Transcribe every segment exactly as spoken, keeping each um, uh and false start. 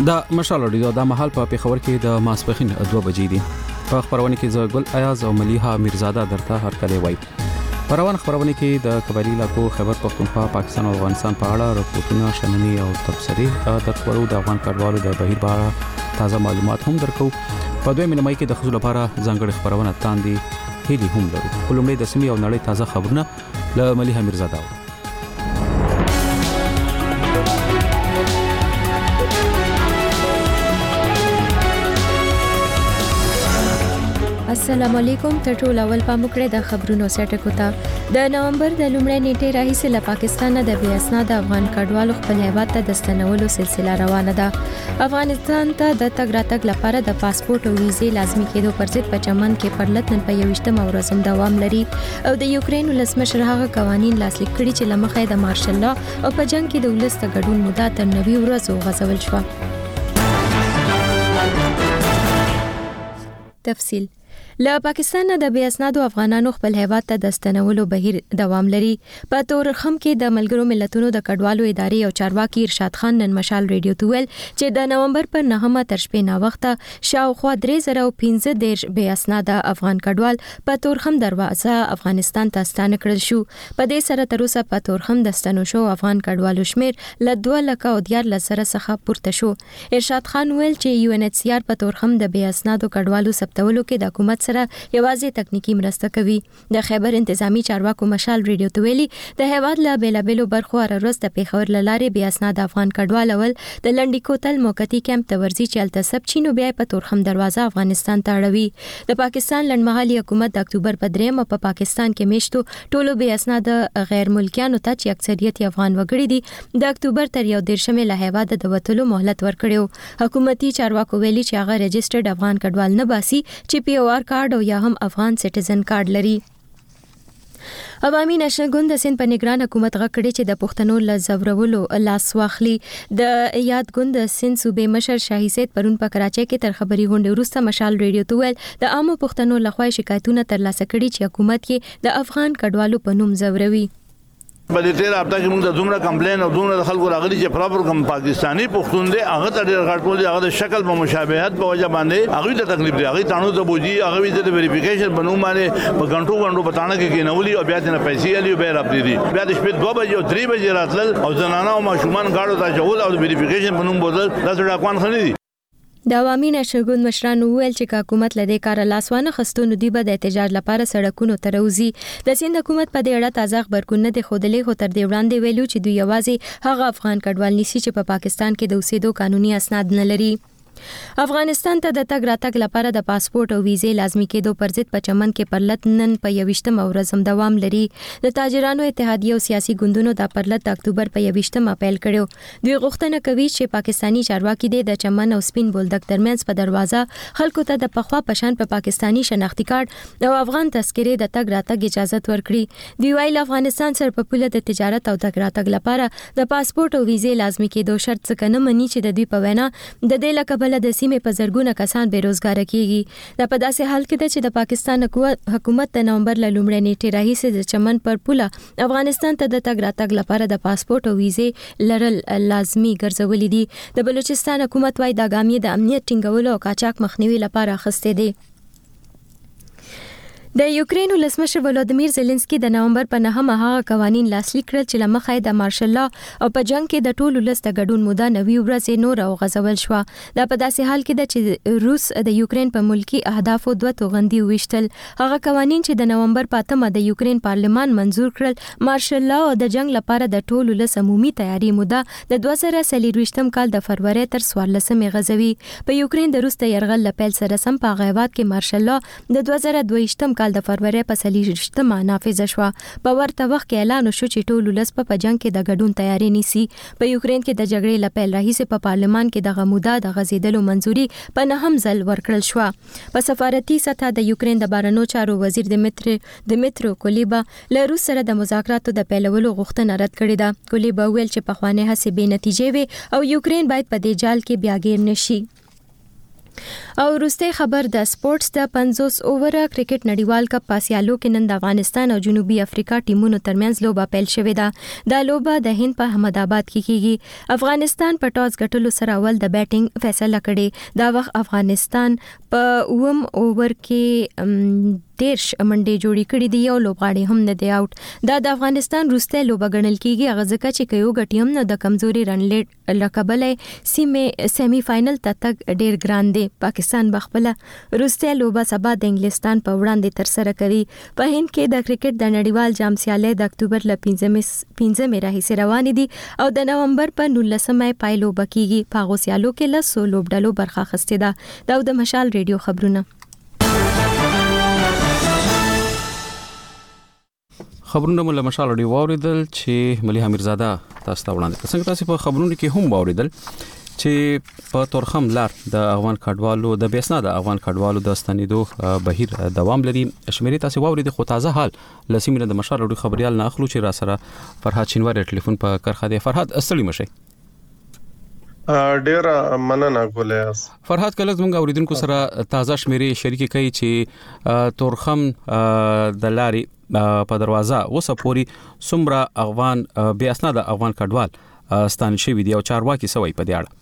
د مشال اډیو د محل په پیښور کې د ماسپخین دوه بجې دي. په خبرونه کې زه ګل ایاز او ملیحه میرزاده درته هر کله وای. په روان خبرونه کې د قبایلی علاقو خیبر پختونخوا، پاکستان او افغانستان په اړه راپورټونه، شننې او تبصرې د خبرو د افغان کډوالو د بهیر په اړه تازه معلومات هم درکو. په دوه مینه مې کې د خصوص لپاره ځانګړي خبرونه تاندې هېلي هم لرو. کولمړي د سیمې او نړۍ تازه خبرونه له ملیحه میرزاده. السلام علیکم. ټول اول پامکړه د خبرونو سټکو ته د نومبر د لومړۍ نیټې راهیسې له پاکستان د بې اسناد افغان کډوالو خپل هیواد ته د ستنولو سلسله روانه ده. افغانستان ته د تګ راتګ لپاره د پاسپورت او ویزې لازمي کېدو پر ضد په چمن کې پرلت نن په یوویشتمه ورځ هم دوام لري او د یوکرین ولسمشر هغه قوانین لاسلیک کړي چې لمخې د مارشل لا او په جنگ کې د ولس د ګډون مدت تر نوي ورځو غځول شو. تفصیل له پاکستان د بې اسنادو افغانانو خپل هیواد ته د ستنولو بهیر دوام لري. په تورخم کې د ملګرو ملتونو د کډوالو ادارې او چارواکي ارشاد خان نن مشال ریډیو ته ویل چې د نومبر پر نهمه تر شپې نا وخته شاوخوا درې زره او پنځه دېرش بې اسناده افغان کډوال په تورخم دروازه افغانستان ته ستانه کړل شو. په دې سره تر اوسه په تورخم د ستنو شو افغان کډوالو شمیر له دوه لکه او دیارلس زره څخه پورته شو. ارشاد خان ویل چې یو ان ایچ سی آر په تورخم د بې اسنادو کډوالو ثبتولو کې د حکومت سره یوازې تکنیکی مرسته کوي. د خیبر انتظامی چارواکو مشال ریډیو ته ویلي د هیواد له بیلابېلو برخو هر ورځ د پیښور له لارې بې اسناد افغان کډوال اول د لنډی کوتل موقتی کیمپ ته ورځي چې هلته ثبت شي نو بیا په تورخم دروازه افغانستان ته اړوي. د پاکستان لنډمهالي حکومت د اکتوبر په دریمه په پاکستان کې میشتو ټولو بې اسناد غیر ملکیانو ته چې اکثریت افغان وګړي دي د اکتوبر تر یو دېرشمې له هیواد د وتلو مهلت ورکړو. حکومتي چارواکو ویلي چې هغه رجسټرډ افغان کډوال نه باسي چې پی او آر کارت او یا هم افغان سټیزن کارت لري. عوامي نشنل ګوند د سند په نگران حکومت غکړي چې د پښتنو ل زورولو لاس واخلي. د یاد ګوند د سند صوبې مشر شاهي سید پرون په کراچۍ کې تر خبري غونډې وروسته مشال ریډیو ته ویل د عامو پښتنو لخوا شکایتونه ترلاسه کړي چې حکومت کې د افغان کډوالو په نوم زوروي. په دې تیر هفته کې موږ د دومره کمپلین او دومره خلکو راغلي چې پراپر کوم پاکستانی پښتون دي هغه ته ډېر غټول دي، هغه د شکل په مشابهت په وجه باندې هغه ته تکلیف دي، هغه تانو ته بوجي، هغه د ویریفیکیشن بنو باندې په غنټو غنټو پټانه کې کې نولي او بیا د پیسې علي به راپدي دي، بیا د شپې دوه بجې او درې بجې راتلل او زنانه او ماشومان گاډو ته چول او ویریفیکیشن بنو بوتل دا څه ډاکوان خني دي. د عوامي نشنل ګوند مشرانو ویل چې حکومت لدې کار لاسوانه خستونو دی به د احتجاج لپاره سړکونو ته راوځي. د سند حکومت په دې اړه تازه خبرونه د خودلې هو تر دې وړاندې ویلو چې دوی یوازې هغه افغان کډوال نیسي چې په پاکستان کې د اوسېدو قانوني اسناد نه لري. افغانستان ته د تګ راتګ لپاره د پاسپورت او ویزې لازمي کېدو پر ضد په چمن کې پرلت نن په یوویشتمه ورځ هم دوام لري. د تاجرانو اتحادیه او سیاسي ګوندونو د پرلت د اکتوبر په یوویشتمه پیل کړو. دوی غوښتنه کوي چې پاکستانی چارواکي د چمن او سپین بولدک ترمنځ په دروازه خلکو ته د پخوا پشان په پا پاکستانی شناختی کارت او افغان تذکره د تګ راتګ اجازه ورکړي. دوی ویل افغانستان سره په پوله د تجارت او تګ راتګ لپاره د پاسپورت او ویزې لازمي کېدو شرط څخه نه مني چې د دوی په وینا د دې لکه بل د سیمې په زرګونه کسان بیروزګار کیږي. دا په داسې حال کې ده چې د پاکستان حکومت د نومبر له لومړۍ نیټې راهیسې د چمن پر پوله افغانستان ته د تګ راتګ لپاره د پاسپورت او ویزې لرل لازمي ګرځولې دي. د بلوچستان حکومت وايي دا ګام د امنیت ټینګولو او قاچاق مخنیوي لپاره اخیستی دی. د یوکرین ولسمشر ولودمیر زيلنسکي د نومبر په نهمه هغه قوانین لاسلیک کړل چې لمخې د مارشل لا او په جنگ کې د ټولو لست ګډون موده نوي ورځې نور او غزول شو. دا په داسې حال کې ده چې روس د یوکرین په ملکی اهدافو دوه توغندي وشتل. هغه قوانین چې د نومبر په اتمه د یوکرین پارلمان منزور کړل مارشل لا او د جنگ لپاره د ټولو لست عمومي تیاری موده د دوه زره څلورویشتم کال د فروری تر څوارلسمې غزوي. په یوکرین د روس د يرغل لپیل سره سم په غیبات کې مارشل لا د دوه زره دوهشتم کال د فروری په څلورویشتمه نافذ شو. په ورته وخت کې اعلان شو چې ټول ولس په جنگ کې د ګډون تیاری نیسي. په یوکرین کې د جګړې لپیل راهیسې په پارلمان کې د غموده د غزیدلو منځوري په نهم ځل ورکړل شو. په سفارتي سطح د یوکرین د بهرنیو چارو وزیر دمیتری دمیترو کولیبا له روس سره د مذاکراتو د پیلولو غوښتنه رد کړې ده. کولیبا ویل چې په خوانه هڅې بې نتیجې وي او یوکرین باید په دې جال کې بیا ګیر نشي. او وروسته خبر د سپورتس د پنځوس اوور کرکټ نړیوال کپ پاسیالو کې نن د افغانستان او جنوبي افریقا ټیمونو ترمنځ لوبه پیل شوې ده. دا لوبه د هند په احمد آباد کې کیږي. افغانستان په ټاس ګټلو سره اول د بیټینګ فیصله کړې. دا وخت افغانستان په اووم اوور کې دیرش منډې جوړې کړې دي او لوبغاړي هم نه دی آوټ. دا د افغانستان وروسته لوبه ګڼل کیږي. هغه ځکه چې کيو غټي هم نه د کمزوري رن لیټ لکبلې سیمه سیمی فائنل ته تک ډیر ګران دی. پاکستان بخپله وروسته لوبه سبا د انګلستان په وړاندې تر سره کوي. په هند کې د کرکټ د نړیوال جام سیالي د اکتوبر ل پنځمې راهیسې روانې دي او د نومبر په نولسمه پایلو بکیږي. په غو سیالو کې له سو لوبډلو برخه اخیسته ده. دا د مشال ریډیو خبرونه. خبرونه مله مشال دی واوریدل چې مليحه میرزاده تاسو ته وړاندې څنګه تاسو په خبرونو کې هم واوریدل چې په تورخم لار د افغان کډوالو د بیسنا د افغان کډوالو د ستنیدو بهیر دوام لري. شمیرې تاسو واوریدل خو تازه حال لسیمه د مشال دی خبريال نه اخلو چې را سره فرحات شینواری ټلیفون په کرخه دی. فرحات استلی مشه ډیر مننه ګولیاس. فرحات کله زموږ اوریدونکو سره تازه شمیرې شریک کوي چې تورخم د لاري په دروازه وسه پوری سمرا افغان بے اسناد افغان کډوال ستان شوی دی او چارواکي سوي په دی اړه.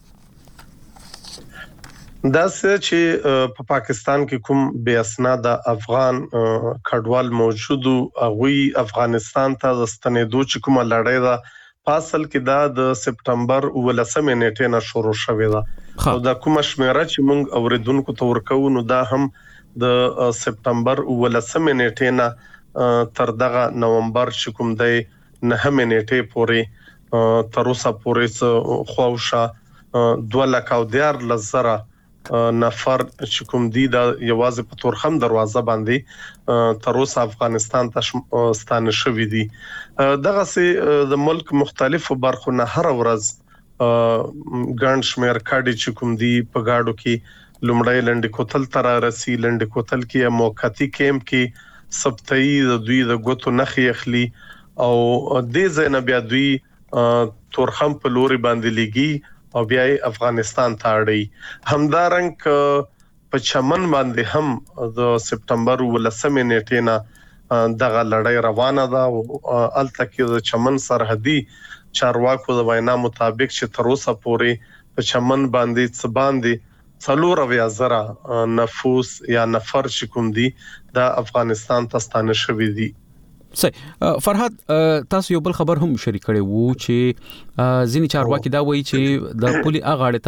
دا چې په پاکستان کې کوم بے اسناد افغان کډوال موجودو هغه افغانستان ته ستنېدو چې کومه لړۍ ده فاصل کې دا د سپټمبر ولسمه نیټه نه شروع شوې ده او دا کومه شمیره چې موږ اوریدونکو ته ورکو نو دا هم د سپټمبر ولسمه نیټه نه تر دغه نومبر چې کوم دی نه منېټه پورې تر اوسه پورې خوښه دوه لک او دیار لزره نفر چې کوم دی د یوازې په تورخم دروازه باندې تر اوسه افغانستان ته ستانه شوی دي. دغه سي د ملک مختلفو برخو نه هر ورځ ګڼ شمیر کاډي چې کوم دی په گاډو کې لومړی لنډ کوتل تر رسي لنډ کوتل کې موقتی کیمپ کې سبتای د دوی د غوتو نخي اخلي او د زینب بیا دوی تورخم په لوري باندې لګي او بیا افغانستان ته اړي. همدارنګ په چمن باندې هم د سپټمبر ولسمه نیټه نه دغه لړۍ روانه ده او الته کې د چمن سرحدي چارواکو د وینا مطابق چې تر اوسه پورې په چمن باندې څه باندې څلور اویا زره نفوس یا نفر چې کوم دي د افغانستان ته ستانه شوی دي. صحیح. فرحات تاسو یو بل خبر هم شریک کړی وو چې ځینی چارواکي دا وایي چې د پولي اغاړه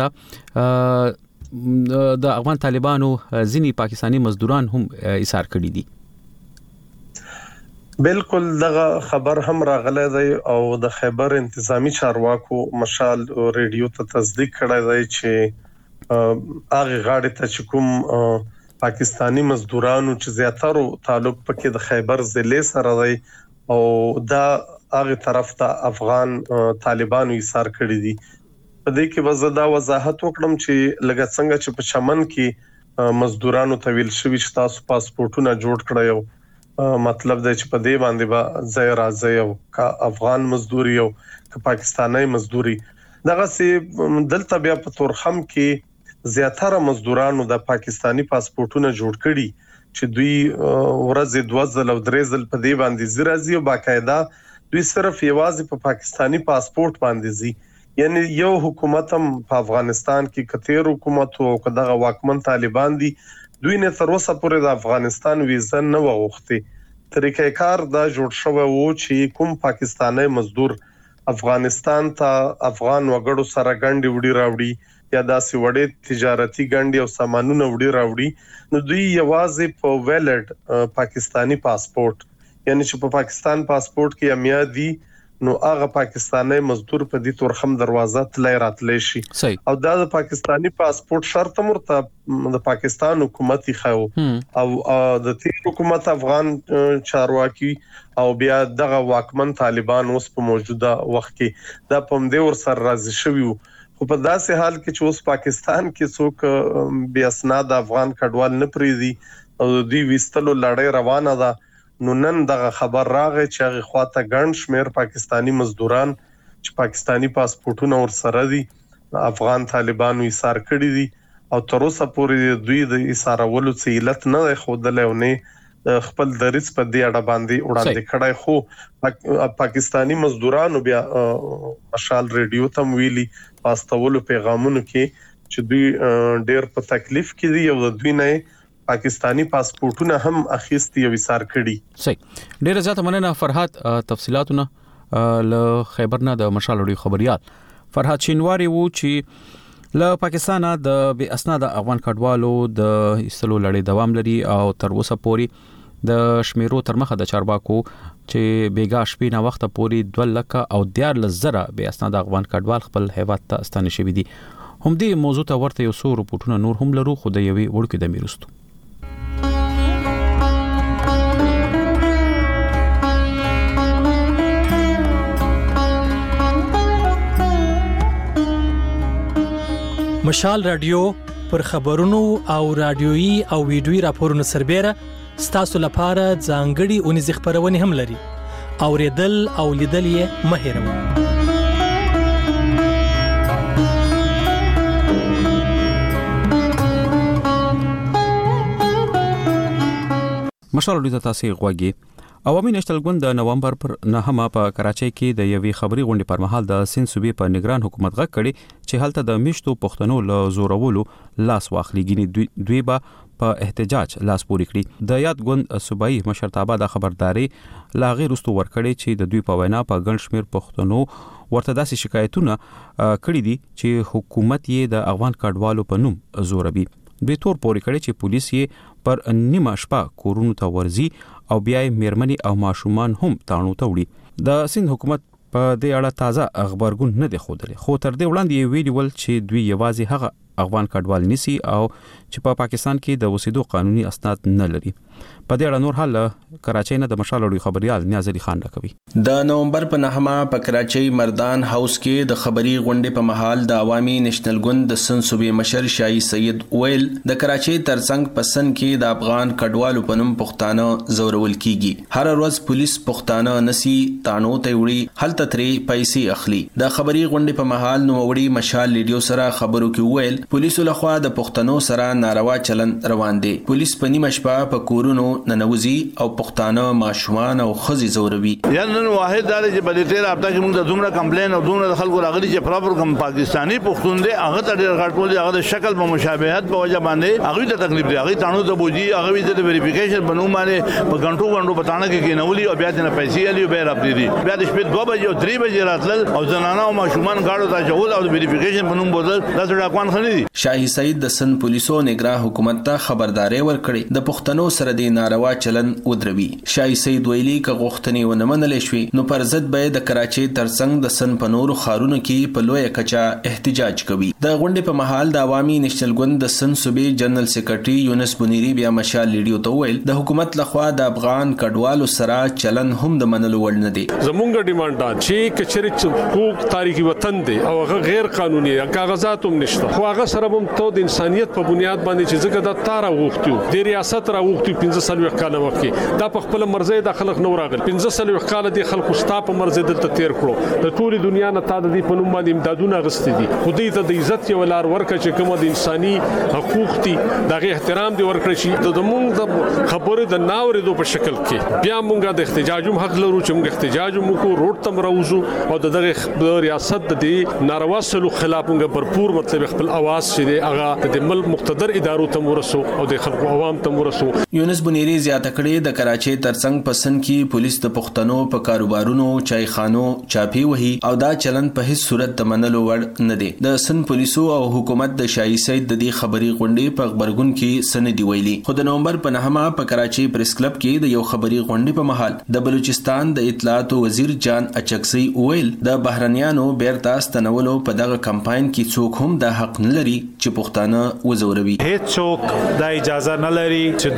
ته د افغان طالبانو ځینی پاکستانی مزدوران هم ایثار کړی دي. بالکل دغه خبر هم راغلی دی او د خیبر انتظامی چارواکو مشال ریډیو ته تصدیق کړی دی چې هغه غاړه ته چې کوم پاکستانی مزدورانو چې زیاتره تعلق پکې د خیبر ضلع سره دی او دا هغه طرف ته افغان طالبانو ایثار کړی دي. په دې کې وزدا وضاحت وکړم چې لږ څنګه چې په چمن کې مزدورانو ته ویل شوی چې تاسو پاسپورتونه جوړ کړئ او مطلب دا چې په دې باندې به ځای راځي او کا افغان مزدوري او کا پاکستانی مزدوري دغه سي دلته بیا په تورخم کې زیاتره مزدورانو د پاکستانی پاسپورتونه جوړ کړي چې دوی ورځ دوه ځل او درې ځل په دې باندې زیرازي او باقاعده دوی صرف یوازې په پاکستانی پاسپورت باندې زی. یعنی یو حکومت هم په افغانستان کې کتیر حکومت او کداغه واکمن طالبان دي دوی نه تر اوسه پورې د افغانستان ویزه نه وغوښتي. طریقې کار دا جوړ شوی وو چې کوم پاکستانی مزدور افغانستان ته افغان وګړو سره ګڼډي وړي راوړي یا داسې وړې تجارتي ګڼډي او سامانونه وړي راوړي نو دوی یوازې په ویلډ پاکستانی پاسپورت یعنی چې په پاکستان پاسپورت کې امیادي نو هغه پاکستانی مزدور په دې تورخم دروازه تلای راتلی شي او دا د پاکستانی پاسپورت شرط مرته د پاکستان حکومت خو او د تیر حکومت افغان چارواکي او بیا دغه واکمن طالبان اوس په موجوده وخت کې دا پم دې ور سر راځي شوی خو په داسې حال کې چې اوس پاکستان کې څوک بیا اسناد افغان کډوال نه پریدي او دوی وستلو لړۍ روانه ده نو نن دغه خبر راغی چې هغه خواته ګڼ شمیر پاکستانی مزدوران چې پاکستانی پاسپورتونه ور سره دي افغان طالبانو ایثار کړی دي او تر اوسه پورې دوی د ایثارولو څه علت نه خودلې او نه خپل دریس په دې اړه باندې وړاندې کړای خو پاکستانی مزدورانو بیا مشال ریډیو تم ویلي پاستولو پیغامونو کې چې دوی ډېر په تکلیف کې دي او دوی نه پاکستانی پاسپورتونه هم اخیستي او ایثار کړي. صحیح، ډېر زیات مننه فرحات. تفصيلاتونه له خیبرنا د مشال ریډیو خبريال فرحات شینواری وو چې له پاکستانه د بے اسناد افغان کډوالو د ایستلو لړۍ دوام لري او تر اوسه پورې د شمیرو تر مخه د چارواکو چې بیګا شپې نه وخت پورې دوه لکه او دیار لزره بے اسناد افغان کډوال خپل هیواد ته ستانه شوي دي. هم دې موضوع ته ورته یو څو رپورټونه نور هم لرو، خو د یوې وړکې د میرستو مشال رادیو پر خبرونو او رادیويي او ویډیويي راپورونو سربېره ستاسو لپاره ځانګړي اونیز خبرونه هم لري. اوریدل او لیدل یې مه هېروئ. مشال ریډیو تاسو غوږی. عوامي نېشنل ګوند د نومبر پر نهمه په کراچۍ کې د یوې خبري غونډې پر مهال د سند صوبې په نگران حکومت غږ کړي چې هلته د میشتو پښتنو له زورولو لاس واخلي. ګینې دوی به په احتجاج لاس پوري کړي. د یاد ګوند صوبایي مشرتابه د خبرداري لاغي رستو ورکړي چې د دوی په وینا په ګڼ شمیر پښتنو ورته داسې شکایتونه کړي دي چې حکومت یې د افغان کډوالو په نوم زوروي. دوی تور پوري کړي چې پولیس یې پر نیمه شپه کورونو ته ورځي او بیا یې میرمنې او ماشومان هم تاڼو ته وړي. د سند حکومت په دې اړه تازه خبرګون نه دی ښودلی، خو تر دې وړاندې یې ویلي ول چې دوی یوازې هغه افغان کډوال نیسي او چې په پاکستان کې د اوسېدو قانوني اسناد نه لري. په دې اړه نور حال کراچۍ نه د مشال ریډیو خبريال نیاز علي خان راکوي. د نومبر په نهمه په کراچۍ مردان هاوس کې د خبري غونډې په محل د عوامي نېشنل ګوند د سند صوبې مشر شاهي سید ویل د کراچۍ ترڅنګ پسند کې د افغان کډوالو په نوم پښتانه زورول کیږي. هر ورځ پولیس پښتانه نسی تانو ته وړي، هلته ترې پیسې اخلي. د خبري غونډې په محل نو وړي مشال ریډیو سره خبرو کې ویل پولیسو لخوا د پښتنو سره ناروا چلن روان دي. پولیس په نیمه شپه په کورونو ننوزي او پښتانه ماشومان او خزي زوروي. یا نن واحد دا چې بلې تیر هفته کې موږ د دومره کمپلین او دومره خلکو راغلي چې پراپر کوم پاکستانی پښتون دي هغه ته ډېر غټ ټول هغه د شکل په مشابهت په وجه باندې هغه ته تکلیف دی. هغه تانو ته بوجي هغه د ویریفیکیشن بنو باندې په غنټو غنټو پټانه کې کې نولي او بیا د پیسې الي به راپدي دي. بیا د شپې دوه بجې او درې بجې راتل او زنانه او ماشومان غاړو ته جوړ او ویریفیکیشن بنو بوتل دا څه ډاکوان خني دي. شاهي سید د سند پولیسو نگران حکومت ته خبرداري ورکړي د پښتنو سره د ناروا چلن ودروي. شاهي سید ویلي ک غوښتنې ونه منلې شوې نو پر ضد به د کراچۍ ترڅنګ د سند په نورو خارونو کې په لوی کچا احتجاج کوي. د غونډې په محل د عوامي نېشنل ګوند د سند صوبې جنرال سیکریټري یونس بنيري بیا مشال ریډیو ته ویل د حکومت لخوا د افغان کډوالو سره چلن هم د منلو وړ نه دی. زمونږ ډیمانډ دا چې کچري حقوق تاریخي وطن دی او هغه غیر قانوني کاغذات هم نشته، خو هغه سره هم ته د انسانيت په بنیاد باندې چې زګه د تار غوښتو د ریاست را غوښتو پنځه سال وکاله وکي دا په خپل مرزي د خلک نو راغل پنځه سال وکاله د خلکو ستا په مرزي دلته تیر کړو د ټولي دنیا نه تا د دې په نوم باندې امدادونه غستې دي. خو دې ته د عزت یو لار ورکړه چې کومه د انساني حقوق دي دغه احترام دی ورکړي چې د موږ د خبرې د ناوریدو په شکل کې بیا موږ د احتجاجوم حق لرو چې موږ احتجاج وکړو، روډ تم راوځو او د دغه ریاست د دې ناروا سلوک خلاف موږ भरपूर مطلب خپل आवाज چې هغه د ملک مقتدر ادارو ته ورسو او د خلکو عوام ته ورسو. یونس بنيري زیاته کړې د کراچۍ ترڅنګ پسند کې پولیس د پښتنو په کاروبارونو چای خانو چاپی وهي او دا چلن په هیڅ صورت د منلو وړ نه دی. د سند پولیسو او حکومت د شاهي سید د دې خبري غونډې په خبرګون کې سندې ویلي. خو د نومبر په نهمه په کراچۍ پریس کلب کې د یو خبري غونډې په محل د بلوچستان د اطلاعات وزیر جان اچکسي ویل د بهرنیانو بیرته ستنولو په دغه کمپاین کې څوک هم د حق نه لري چې پښتانه وزوروي. هیڅ څوک د اجازه نه لري چې دوی د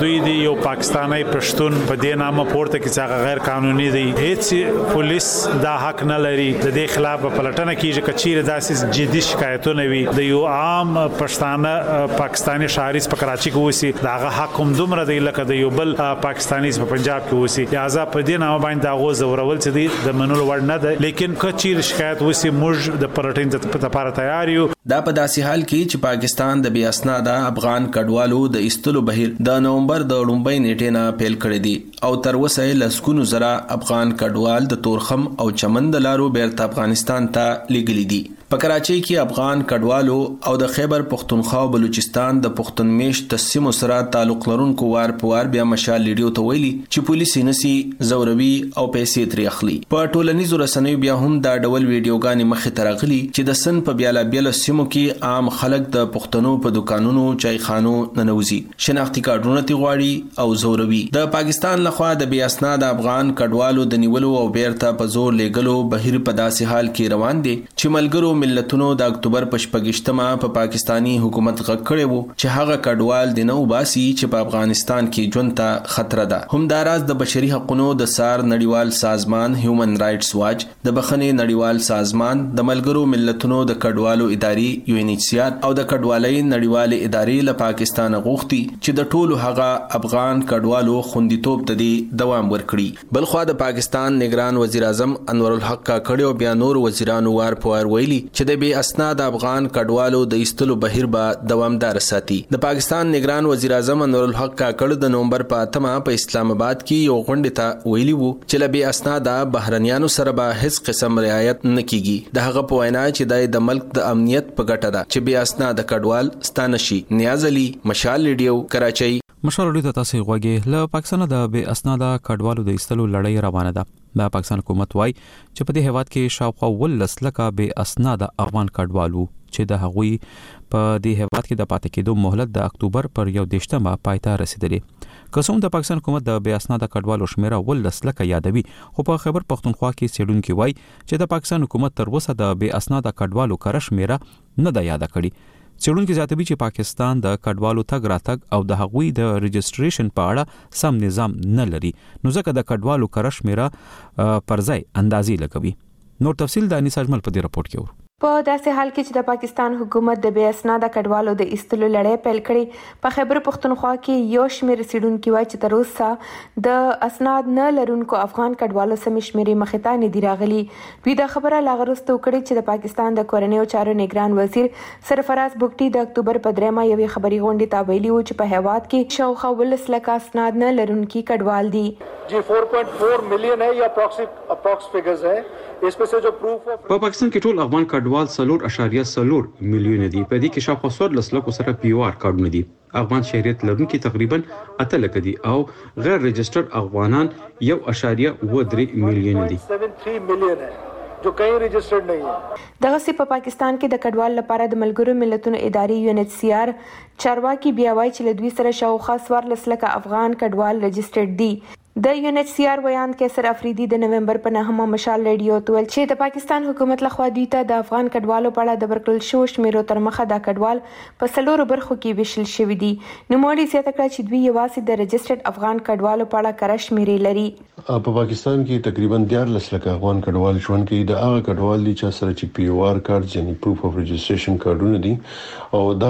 یو پاکستانی پښتون په دې نامه پورته کې څنګه غیر قانوني دی هیڅ پولیس دا حق نه لري د دې خلاف پلټنه کیږي کچیر داسې جدي شکایتونه وي د یو عام پښتانه پاکستانی شهري په کراچي کې وسی دا حق هم دومره دی لکه د یو بل پاکستانی په پنجاب کې وسی لہذا په دې نامه باندې دا غوځ ورول چې دی د منلو وړ نه ده لیکن کچیر شکایت وسی موږ د پلټنې لپاره تیار یو دا په داسې حال کې چې پاکستان د بې اسناده افغان کډوالو د ایستلو بهیر د نومبر د لومړۍ نیټې نه پیل کړی دی او تر اوسه لسګونو زره افغان کډوال د تورخم او چمن د لارو بیرته افغانستان ته لیږلي دي په کراچۍ کې افغان کډوالو او د خیبر پختونخوا او بلوچستان د پښتون میشت تسمو سره تعلق لرونکو وار په وار بیا مشال لیډیو ته ویلي چې پولیس نسی زوروي او پیسې ترې اخلي په ټولنیزو رسنیو بیا هم دا ډول ویډیوګانې مخې ته راغلي چې د سن په بیاله بیاله سیمو کې عام خلک د پښتنو په دکانونو چایخانو ننوزي شناختی کارډونه تی غواړي او زوروي د پاکستان لخوا د بې اسناد افغان کډوالو د نیولو او بیرته په زور لېګلو بهیر په داسې حال کې روان دي چې ملګرو ملتونو د اکتوبر په شپږشتمه په پاکستانی حکومت غږ کړی وو چې هغه کډوال د نو باسي چې په افغانستان کې ژوند ته خطر ده همداراز د بشري حقوقو د سار نړیوال سازمان هیومن رائټس واچ د بخښنې نړیوال سازمان د ملګرو ملتونو د کډوالو ادارې یو ان ایچ سی آر او د کډوالۍ نړیوال ادارې له پاکستان غوښتي چې د ټولو هغه افغان کډوالو خوندیتوب ته دوام ورکړي بلخو د پاکستان نگران وزیر اعظم انور الحق کاکړ او بیا نور وزیرانو وار په وار ویلي چې د بې اسناد افغان کډوالو د ایستلو بهیر به دوامدار ساتي د پاکستان نگران وزیر اعظم انور الحق کاکړ د نومبر په اتمه په اسلام آباد کې یو غونډه ته ویلي وو چې ل بې اسناد بهرنیانو سره به هیڅ قسم رعایت نه کیږي د هغه په وینا چې د ملک د امنیت په ګټه ده چې بې اسناد کډوال ستانشي نیاز علي مشال لیډیو کراچۍ مشال لیډیو تاسو غوږی له پاکستان د بې اسناد کډوالو د ایستلو لړۍ روانه ده د پاکستان حکومت وايي چې په دې هیواد کې شاوخوا ولس لکه بې اسناد افغان کډوالو چې د هغوی په دې هیواد کې د پاتې کېدو مهلت د اکتوبر پر یو دیشتمه پایته رسیدلی قسم د پاکستان حکومت د بې اسناد کډوالو شمیره ولس لکه یادوي خو په خیبر پختونخوا کې سیډونکو وايي چې د پاکستان حکومت تر اوسه د بې اسناد کډوالو کړه شمیره نه د یاد کړي څېړونکو زیاتوي چې پاکستان د کډوالو تګ راتګ او د هغوی د رجسټریشن په اړه سم نظام نه لري نو ځکه د کډوالو کړه شمیره پر ځای اندازې لګوي نور تفصیل د انیس اجمل په دې راپورټ کې ور په داسې حال کې چې د پاکستان حکومت د بې اسناد کډوالو د ایستلو لړۍ پیل کړي په خیبر پختونخوا کې یو شمېر سیډونکو وایي چې تر اوسه د اسناد نه لرونکو افغان کډوالو سم شمېرې مخې ته نه دي راغلي دوی دا خبره لا وروسته وکړه چې د پاکستان د کورنیو چارو نگران وزیر سرفراز بوګټي د اکتوبر په درېمه یوې خبري غونډې ته ویلي و چې په هیواد کې شاوخوا ولس لکه اسناد نه لرونکي کډوال دي जी फोर पॉइंट फोर मिलियन है या अप्रॉक्स फिगर्स है इसमें से जो प्रूफ په پاکستان کې ټول افغان کډوال څلور اشاریه څلور میلیون دي په دې کې شاوخوا څوارلس لکو سره پی او آر کارډونه دي افغان شهريت لرونکي تقریبا اته لک دي او غیر رجسټرډ افغانان یو اشاریه و درې میلیون دي تیرہ میلیون ہے جو کہیں رجسٹرڈ نہیں ہے دغه سی په پاکستان کې د کډوال لپاره د ملګرو ملتونو ادارې یو ان ایچ سی آر چارواکي بیا وایي چې لدوی سره شاوخوا څوارلس لکه افغان کډوال رجسټرډ دي د یو ان ایچ سی آر ویان کیسر افریدي د نومبر په نهمه مشال ریډیو ته ویل چې د پاکستان حکومت لخوا دوی ته د افغان کډوالو په اړه د ورکړل شوو شمیرو تر مخه دا کډوال په څلورو برخو کې ویشل شوي دي نوموړي زیاته کړه چې دوی یوازې د رجسټرډ افغان کډوالو په اړه کره شمیرې لري په پاکستان کې تقریبا دیارلس لکه افغان کډوال ژوند کوي د هغه کډوال دي چې سره چې پی او آر کارت یعنی پروف اف رجسټریشن کارتونه دي او دا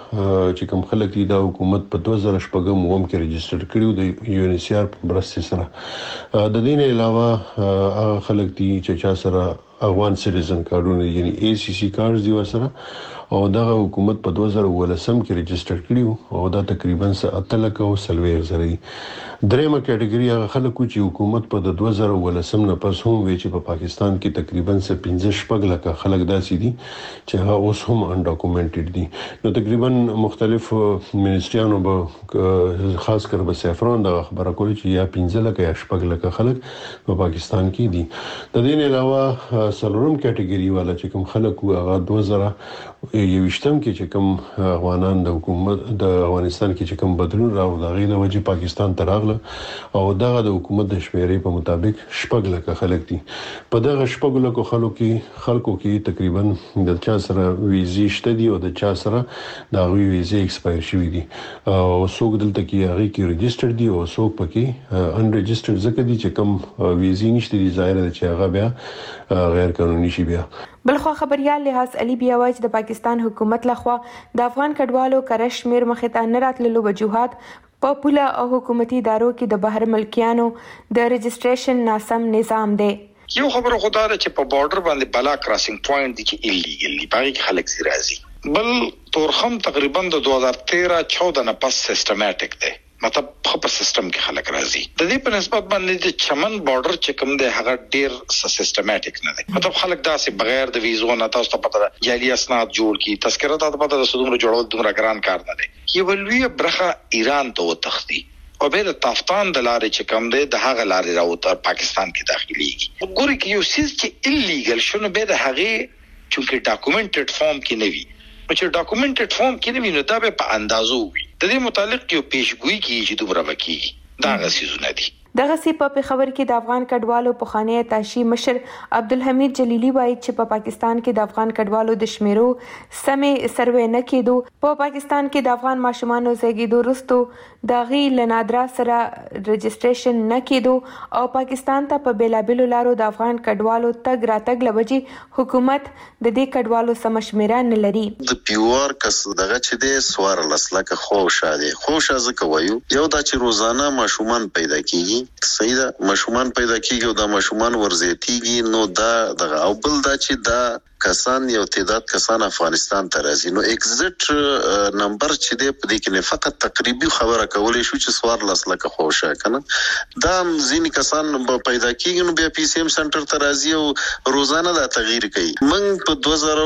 چې کوم خلک دي د حکومت په دوه زره شپږم اوم کې رجسټر کړیو د یو ان ایچ سی آر په مرسته سره د دې نه علاوه هغه خلک دي چې چا سره افغان سټیزن کارتونه یعنی ای سی سی کارت دی ورسره او دا حکومت په دوه زره ولسم کې رجسټر کړیو او دا تقریبا اته لک او سلوي زري درېمه کټګوري هغه خلک چې حکومت په دوه زره ولسم نه پس هم وی چې په پاکستان کې تقریبا پنځه شپږ لک خلک داسې دي چې هغه اوس هم ان ډاکومنټډ دي نو تقریبا مختلف منسټریانو به خاص کر به سفران د خبره کوي چې یا پنځه لک یا شپږ لک خلک په پاکستان کې دي د دې علاوه سلورم کټګوري والا چې کوم خلک هغه دوه زره یوشتم کې چې کوم افغانان د حکومت د افغانستان کې چې کوم بدلون راو د غیر وجه پاکستان تراغله او دغه د حکومت د شمیرې په مطابق شپږ لک خلک دي په دغه شپږ لک خلکو کې خلکو کې تقریبا د چا سره ویزې شته دي او د چا سره د غوي ویزې ایکسپایر شوې دي او څوک دلته کې هغه کې ريجستره دي او څوک پکې ان ريجستره ځکه دي چې کوم ویزې نشته دي ظاهر ده چې هغه بیا غیر قانوني شي بیا بلخو خبريال لحاظ علي بیا وایي د پاکستان حکومت لخوا د افغان کډوالو کرشمیر مخه ته نه راتللو وجوهات په پوله او حکومتي ادارو کې د بهر ملکیانو د ريجستریشن ناسم نظام دی. یو خبره خدای چې په بارډر باندې بلا کراسینګ پوینټ دي چې ایلیګل دي باقي خلک زی راځي بل تورخم تقریبا د دوه هزار تیرہ چودہ نه پس سیستماتیک دی مطلب په سیستم کې خلک راځي د دې په نسبت باندې چې چمن بارډر چې کوم دی هغه ډیر سیستماتیک نه دی مطلب خلک داسې بغیر د ویزو نه تاسو ته پته جعلي اسناد جوړ کی تذکره ته پته د سودمره جوړول دومره ګران کار نه دی یو لوی برخه ایران ته وتختی او به د تافتان د لارې چې کوم دی د هغه لارې راوته پاکستان کې داخليږي وګورئ چې یو سیس چې ایلیګل شونه به د هغه چې ډاکومنټډ فارم کې نه وي چې ډاکومنټډ فارم کې نه وي نو دا به په اندازو وي د دې متعلق یو پیشګوئی کیږي چې دومره وکیږي دا غسیزونه دي دغه سی په خبر کې د افغان کډوالو په خانه تاشي مشر عبدالحمید جلیلی وایي چې په پاکستان کې د افغان کډوالو د شمیرو سمې سروې نه کېدو په پاکستان کې د افغان ماشومانو زیږیدو وروسته د غي لنادرا سره ريجستریشن نه کېدو او پاکستان ته په بیلابلو لارو د افغان کډوالو تګ راتګ لوجي حکومت د دې کډوالو سمشمیره نه لري د پیور کس دغه چې د سوار لسلکه خو شاده خو شازه کوي یو د چې روزانه ماشومان پیدا کیږي صحیح ده ماشومان پیدا کیږي او د ماشومان ورزيتيږي نو دا دغه او بل دا چې دا کسان یو تعداد کسان افغانستان ته راځي نو ایگزیټ نمبر چې دی په دې کې نه فقط تقریبي خبره کولای شو چې سوار لسلکه خوښه کنه دا ځینې کسان پیدا کیږي نو بیا پی سی ایم سنټر ته راځي او روزانه دا تغییر کوي من په دوه زره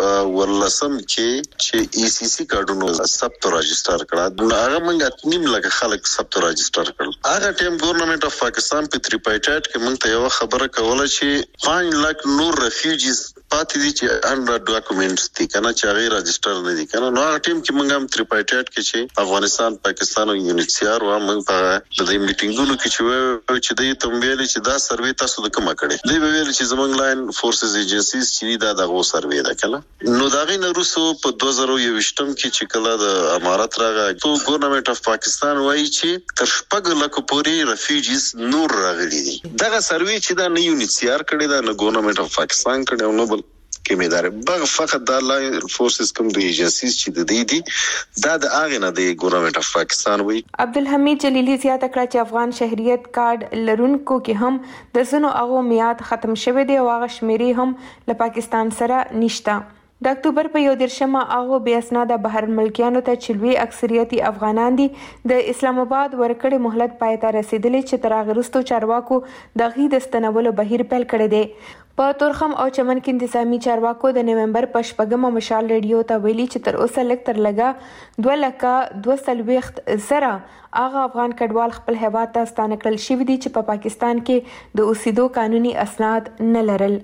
ولسم کې چې ای سی سی کارډونو سبت رجستر کړه هغه موږ نیم لکه خلک سبت رجستر کړل هغه ټیم ګورنمنت اف پاکستان په تریپایټاټ کې موږ ته یو خبره کوله چې پنځه لک نور ریفیوجیز پاتې دي چې انډر ډاکومېنټس دي کنه چې هغه رجستر نه دي کنه نو هغه ټیم کې موږ هم تریپایټاټ کې چې افغانستان پاکستان او یونیسیار و موږ په د دې میټینګونو کې چې چې د تم ویل چې دا سروې تاسو د کومه کړې دی ویل چې زمونږ لاین فورسز ایجنسیز چې دا دغه سروې ده کنه نو دا غي نورسو په دوه زره یوویشتم کې چې کله د امارات راغی تو ګورنمنت اف پاکستان وایي چې تر شپږ لک پورې ریفیوجیز نور راغلي دي دغه سروې چې دا نه یونیسیار کړی دا نه ګورنمنت اف پاکستان کړی او نه بل کې مدار بغ فقط د لاین فورسز کوم د ایجنسیز چې د دې دي دا د اغه نه د ګورنمنت اف پاکستان وی عبدالحمید جلیلی زیاته کړه چې افغان شهریت کارت لرونکو کې هم د زنو اغو میاد ختم شوه دی او هغه شمیرې هم له پاکستان سره نشته د اکتوبر په یو دیرشمه هغه بیا اسناد بهر ملکیانو ته چلوي اکثریتي افغانان دي د اسلام آباد ورکړې مهلت پای ته رسیدلې چې تر هغه وروسته چارواکو د غي د استنولو بهیر پیل کړی دی په تورخم او چمن کې انتظامی چارواکو د نومبر په شپږمه مشال ریډیو ته ویلي چې تر اوسه لک تر لګا دوه لکه دوه سلويخت زره هغه افغان کډوال خپل هیواد ته ستانه کړل شوی دي چې په پا پاکستان کې د اوسېدو قانوني اسناد نه لرل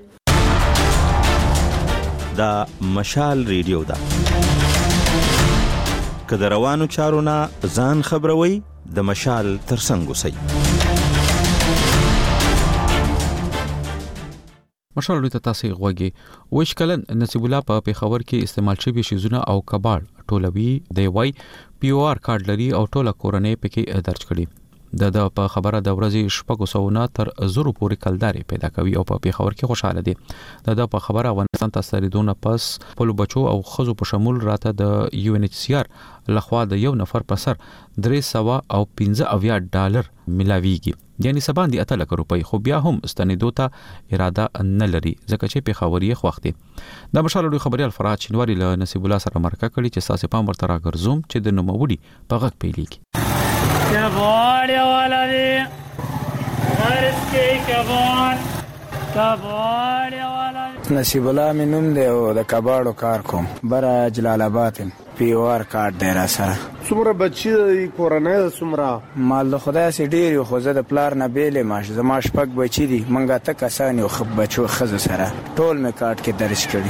دا مشال ریډیو دا کله روانو چارونه ځان خبروي د مشال ترڅنګ وسی مشال لوی ته تاسو غوږی وښ کلن نصیب الله په پیښور کې استعمال شوی شیزونه او کباړ ټولوي دی وای پی او آر کارت لري او ټوله کورنۍ پکې درج کړي د د په خبره د ورځې شپږو سوونه تر زرو پورې کلداري پیدا کوي او په پیښور کې خوشاله دي د د په خبره افغانستان ته ستریدونه پس په بچو او خزو په شمول راته د یو ان ایچ سی آر لخوا د یو نفر په سر درې سوه او پنځه اویا ډالر ملاويږي یعنی سبان دي اته لک روپۍ خو بیا هم ستنیدو ته اراده نه لري ځکه چې پیښوري خوښ دي د مشال لوی خبري الفراد شینواری له نصیب الله سره مرکه کړي چې ساسې پام ورته راګرځوم چې د نوموړي په غږ پیلېږي کباړ والا دی غرس کې کباړ کباړ والا نصیب الله مینوم دی او د کباړو کار کوم بر جلال آباد پی او آر کارت دی را سره څومره بچی کورنۍ څومره مال د خدای سي ډیر خو زه د پلار نه بیلې ماش زما شپږ بچی دي منګه ته کسان یو خب بچو خزه سره ټول می کارت کې درج کړي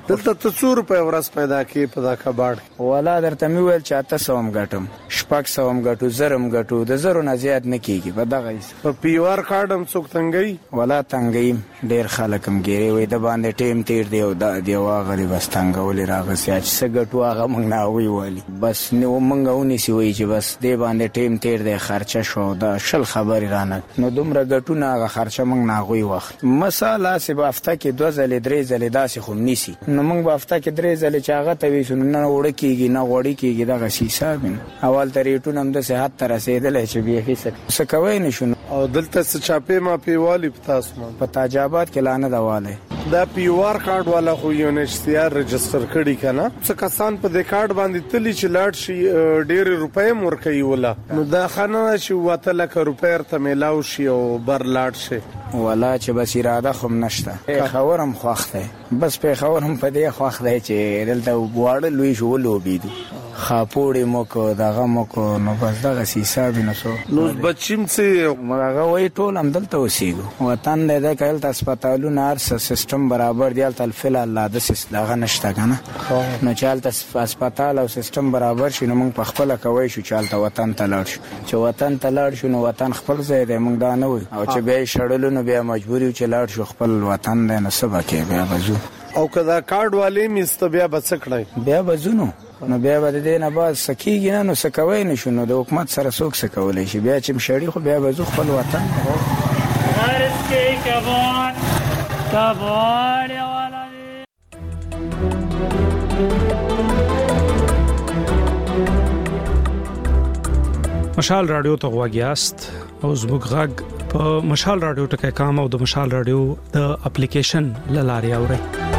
دلته ته څو روپۍ ورځ پیدا کې په دا کباړ ولا درته مې ویل چې اته سوه هم ګټم شپږ سوه هم ګټو زر هم ګټو د زرو نه زیات نه کېږي په دغه هیڅ په پی او آر کارډ هم څوک تنګوي ولا تنګوي ډېر خلک هم ګیرې وایي د باندې ټیم تېر دی او دا دی او هغه دی بس تنګولې راغسې چې څه ګټو هغه موږ نه هغوی والي بس موږ ونیسي وایي چې بس دې باندې ټیم تېر دی خرچه شو دا شل خبرې رانه نو دومره ګټونه هغه خرچه موږ نه هغوی واخلي مثال هسې به هفته کې دوه ځلې درې ځلې داسې خو نیسي نو موږ به هفته کې درې ځلې چې هغه ته ویسو نو نه اوړه کېږي نه غوړي کېږي دغسې حساب وي اول ته ریټونه هم داسې حد ته رسېدلی چې بیخي څه کوی نه شو او دلته څه چاپې ماپې والي په تاسو په تاج آباد کې لا نه ده والی دا پی او آر کارډ والا خو یو ان ایچ سی آر رجستر کړي کنه څه کسان په دې کارډ باندې تلی چې لاړ شي ډېر روپۍ مور کوي ولا نو دا خانه چې واته لکه روپۍ ته میلاو شي او بر لاړ شي ولا چې بس اراده خو نشته خبر هم خوښ دی بس په خبر هم په دې خوښ دی چې دلته واړه لوی شو لوبېدو خاپوړې مو کو دغه مو کو نو بس دغه حساب نه سو نو بچیم څه هغه وایي ټول هم دلته اوسېږو وطن دی دی که هلته هسپتالونه هر څه سیسټم برابر دی هلته فلحال لا داسې دغه نشته که نه نو چې هلته هسپتال او سیسټم برابر شي نو موږ پخپله کوی شو چې هلته وطن ته لاړ شو چې وطن ته لاړ شو نو وطن خپل ځای دی موږ دا نه وایو او چې بیا یې شړلو نو بیا مجبور یو چې لاړ شو خپل وطن دی نو څه به کوې بیا به ځو او که دا کارډ والې میسته بیا به څه کړی بیا به ځو نو نو بیا به د دې نه بعد څه کېږي نه نو څه کوی نه شو نو د حکومت سره څوک څه کولی شي بیا چې م شړي خو بیا به ځو خپل وطن مشال رادیو ته غوږ یاست او زموږ غږ په مشال رادیو ټکی کام او د مشال رادیو د اپلیکیشن لاري اوري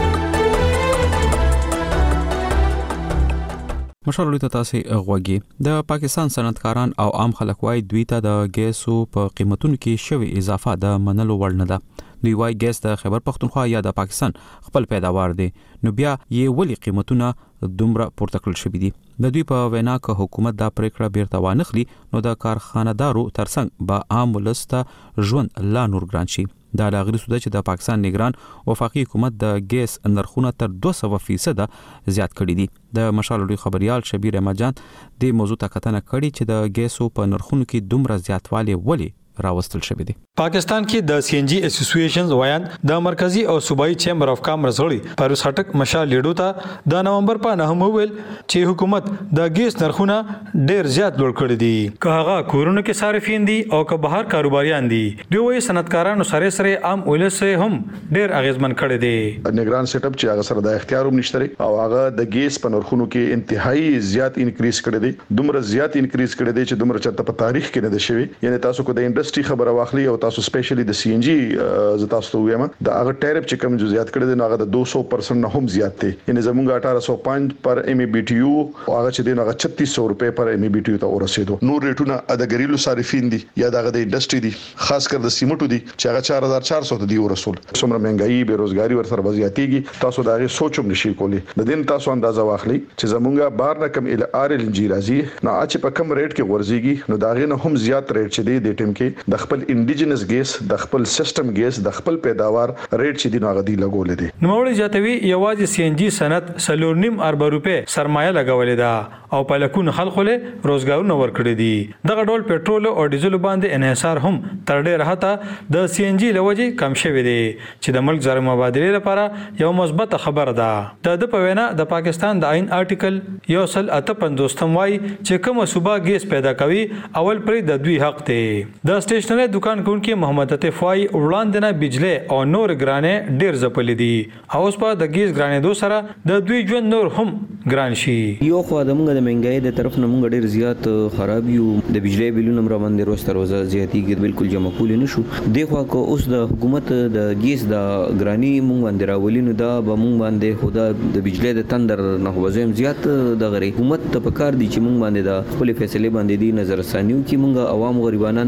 مشال رادیو ته تاسو غوږی د پاکستان صنعتکاران او عام خلک وايي دوی ته د ګیسو په قیمتونو کې شوی اضافه د منلو وړ نه ده دوی وايي ګیس د خیبر پختونخوا یا د پاکستان خپل پیداوار دی نو بیا یې ولی قیمتونه دومره پورته کړل شوی دي د دوی په وینا که حکومت دا پریکړه بیرته وانخلي نو د کارخانه‌دارو ترڅنګ به عام ولسته ژوند لا نور ګران شي دا لاغري سوده چې د پاکستان نگران وفاقي حکومت د ګیس نرخونه تر دوه سوه فیصد زیات کړي دي د مشال لوی خبريال شبیر احمد جان د موضوع ته کتنه کړي چې د ګیسو په نرخونو کې دومره زیاتوالی ولی راوستل شوی دی پاکستان کې د سی ان جی اسوسییشنز وایان د مرکزی او صوبایي چیمبر اف کامرس غړي پروس هټک مشال لیډو ته د نومبر په نه هم ویل چې حکومت د ګیس نرخونه ډیر زیات لوړ کړی دي که هغه کورونو کې صارفین دي او که بهر کاروباریان دي دوی وایي صنعتکارانو سره سره عام ولس هم ډیر اغیزمن کړی دي نگران سیټ اپ چې هغه سره د اختیار هم نشته او هغه د ګیس په نرخونو کې انتهایی زیات انکریز کړی دی دومره زیات انکریز کړی دی چې دومره چرته په تاریخ کې نه دی شوی یعنی تاسو کو د انډستری خبره واخلي او تاسو سپیشلی د سی ان جی ز تاسو ته وایم دا هغه ټیرف چې کوم جزئیات کړی دی نو هغه د دوه سوه پرسنټ نه هم زیات دی یعنی زموږ اٹھارہ سو پانچ پر ایم ای بی ټی یو او هغه چې دی هغه چھتیس سو روپے پر ایم ای بی ټی یو ته ورسېدو نور ریټونه د غریلو صارفین دي یا دغه د انډستری دي خاص کر د سیمټو دي چې هغه چار هزار چار سو ته دی ورسول څومره مهنګایي بیروزګاری ورسره وضعیتيږي تاسو دا غي سوچوم نشي کولی د دین تاسو اندازه واخلي چې زموږه بار نه کم ال ار ال جی راځي نو چې په کم ریټ کې ورزيږي نو دا غي نه هم زیات ریټ چې دی د ټیم کې د خپل انډیجنس ګیس د خپل سیستم ګیس د خپل پیداوار ریټ چې دی نو غدي لګولې دي نو وړي جاتوي یوازې سی ان جی صنعت سلور نیم ارب روپے سرمایه لګولې ده او په لکون خلکو له روزګارونه ورکړي دي دغه ډول پېټرول او ډیزل باندې انحصار هم تر ډېر هته د سی ان جی لوجي کم شوی دی چې د ملک زر مبادله لپاره یو مثبت خبره ده د په وینا د پاکستان د عین آرټیکل یو سل اته پنځوستم وايي چې کومه صوبه ګیس پیدا کوي اول پرې د دوی حق دی د سټیشنري دکان کوونکي محمد عطیف وايي وړاندې نه بجلی او نور ګرانې ډېر ځپلې دي او اوس په د ګیس ګرانې دو سره د دوی ژوند نور هم ګران شي یو خو د موږ د منګای د طرف نه موږ ډېر زیات خراب یو د بجلی بلونو مر باندې روز تر روزه زیاتیږي بالکل جمع کول نه شو د خو کو اوس د حکومت د ګیس د ګرانی موږ باندې راولینو دا به موږ باندې خدا د بجلی د تندر نه وزم زیات د غری حکومت ته پکار دي چې موږ باندې د خپل فیصله باندې دي نظر ثانیو کې موږ عوام غریبانان د خوراک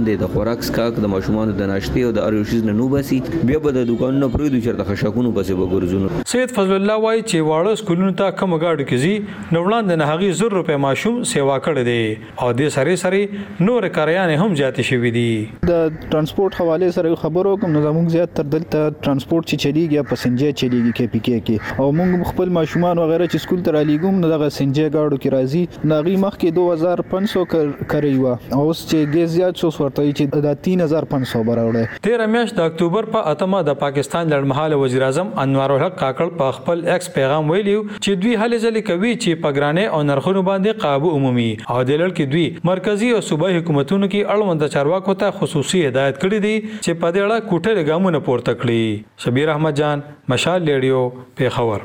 خوراک سکاک د ماشومان د ناشته او د اریوشیز نه نو باسي بیا به د دکانونو پرې د چرته خشکونو پسې وګرځونو. سید فضل الله وایي چې واړه سکولونو ته کوم گاډو کې زی نو وړاندې نه هغه زر روپے ماشوم سیوا کړی دی او د سره سره نور کاریان هم زیات شوي دي. د ترانسپورت حواله سره خبرو کوم نظامون زیات تر دلته ترانسپورت چې چلیږي پسنجر چلیږي کې پی کې کې او موږ خپل ماشومان وغیرہ چې سکول ته را لېګوم نو دغه سنجر گاډو کې راځي ناغي مخ کې دو هزار پنځه سو کړی و او اوس چې ګیس زیات شو ورته چې د تین هزار پنځه سو براوړي. تیرہ میاشت د اکتوبر په اتمه د پاکستان لړمحاله وزیر اعظم انوار الحق کاکړ په خپل ایکس پیغام ویلیو چې دوی هلې ځلې کوي چې پګرانه او نرخونو باندې قابو عمومي او د لړ کې دوی مرکزی او صوبایي حکومتونو کې اړوند چارواکو ته خصوصي هدایت کړې دي چې په دې اړه کوټه ګامونه پورته کړي. شبیر احمد جان مشال ریډیو پیښور.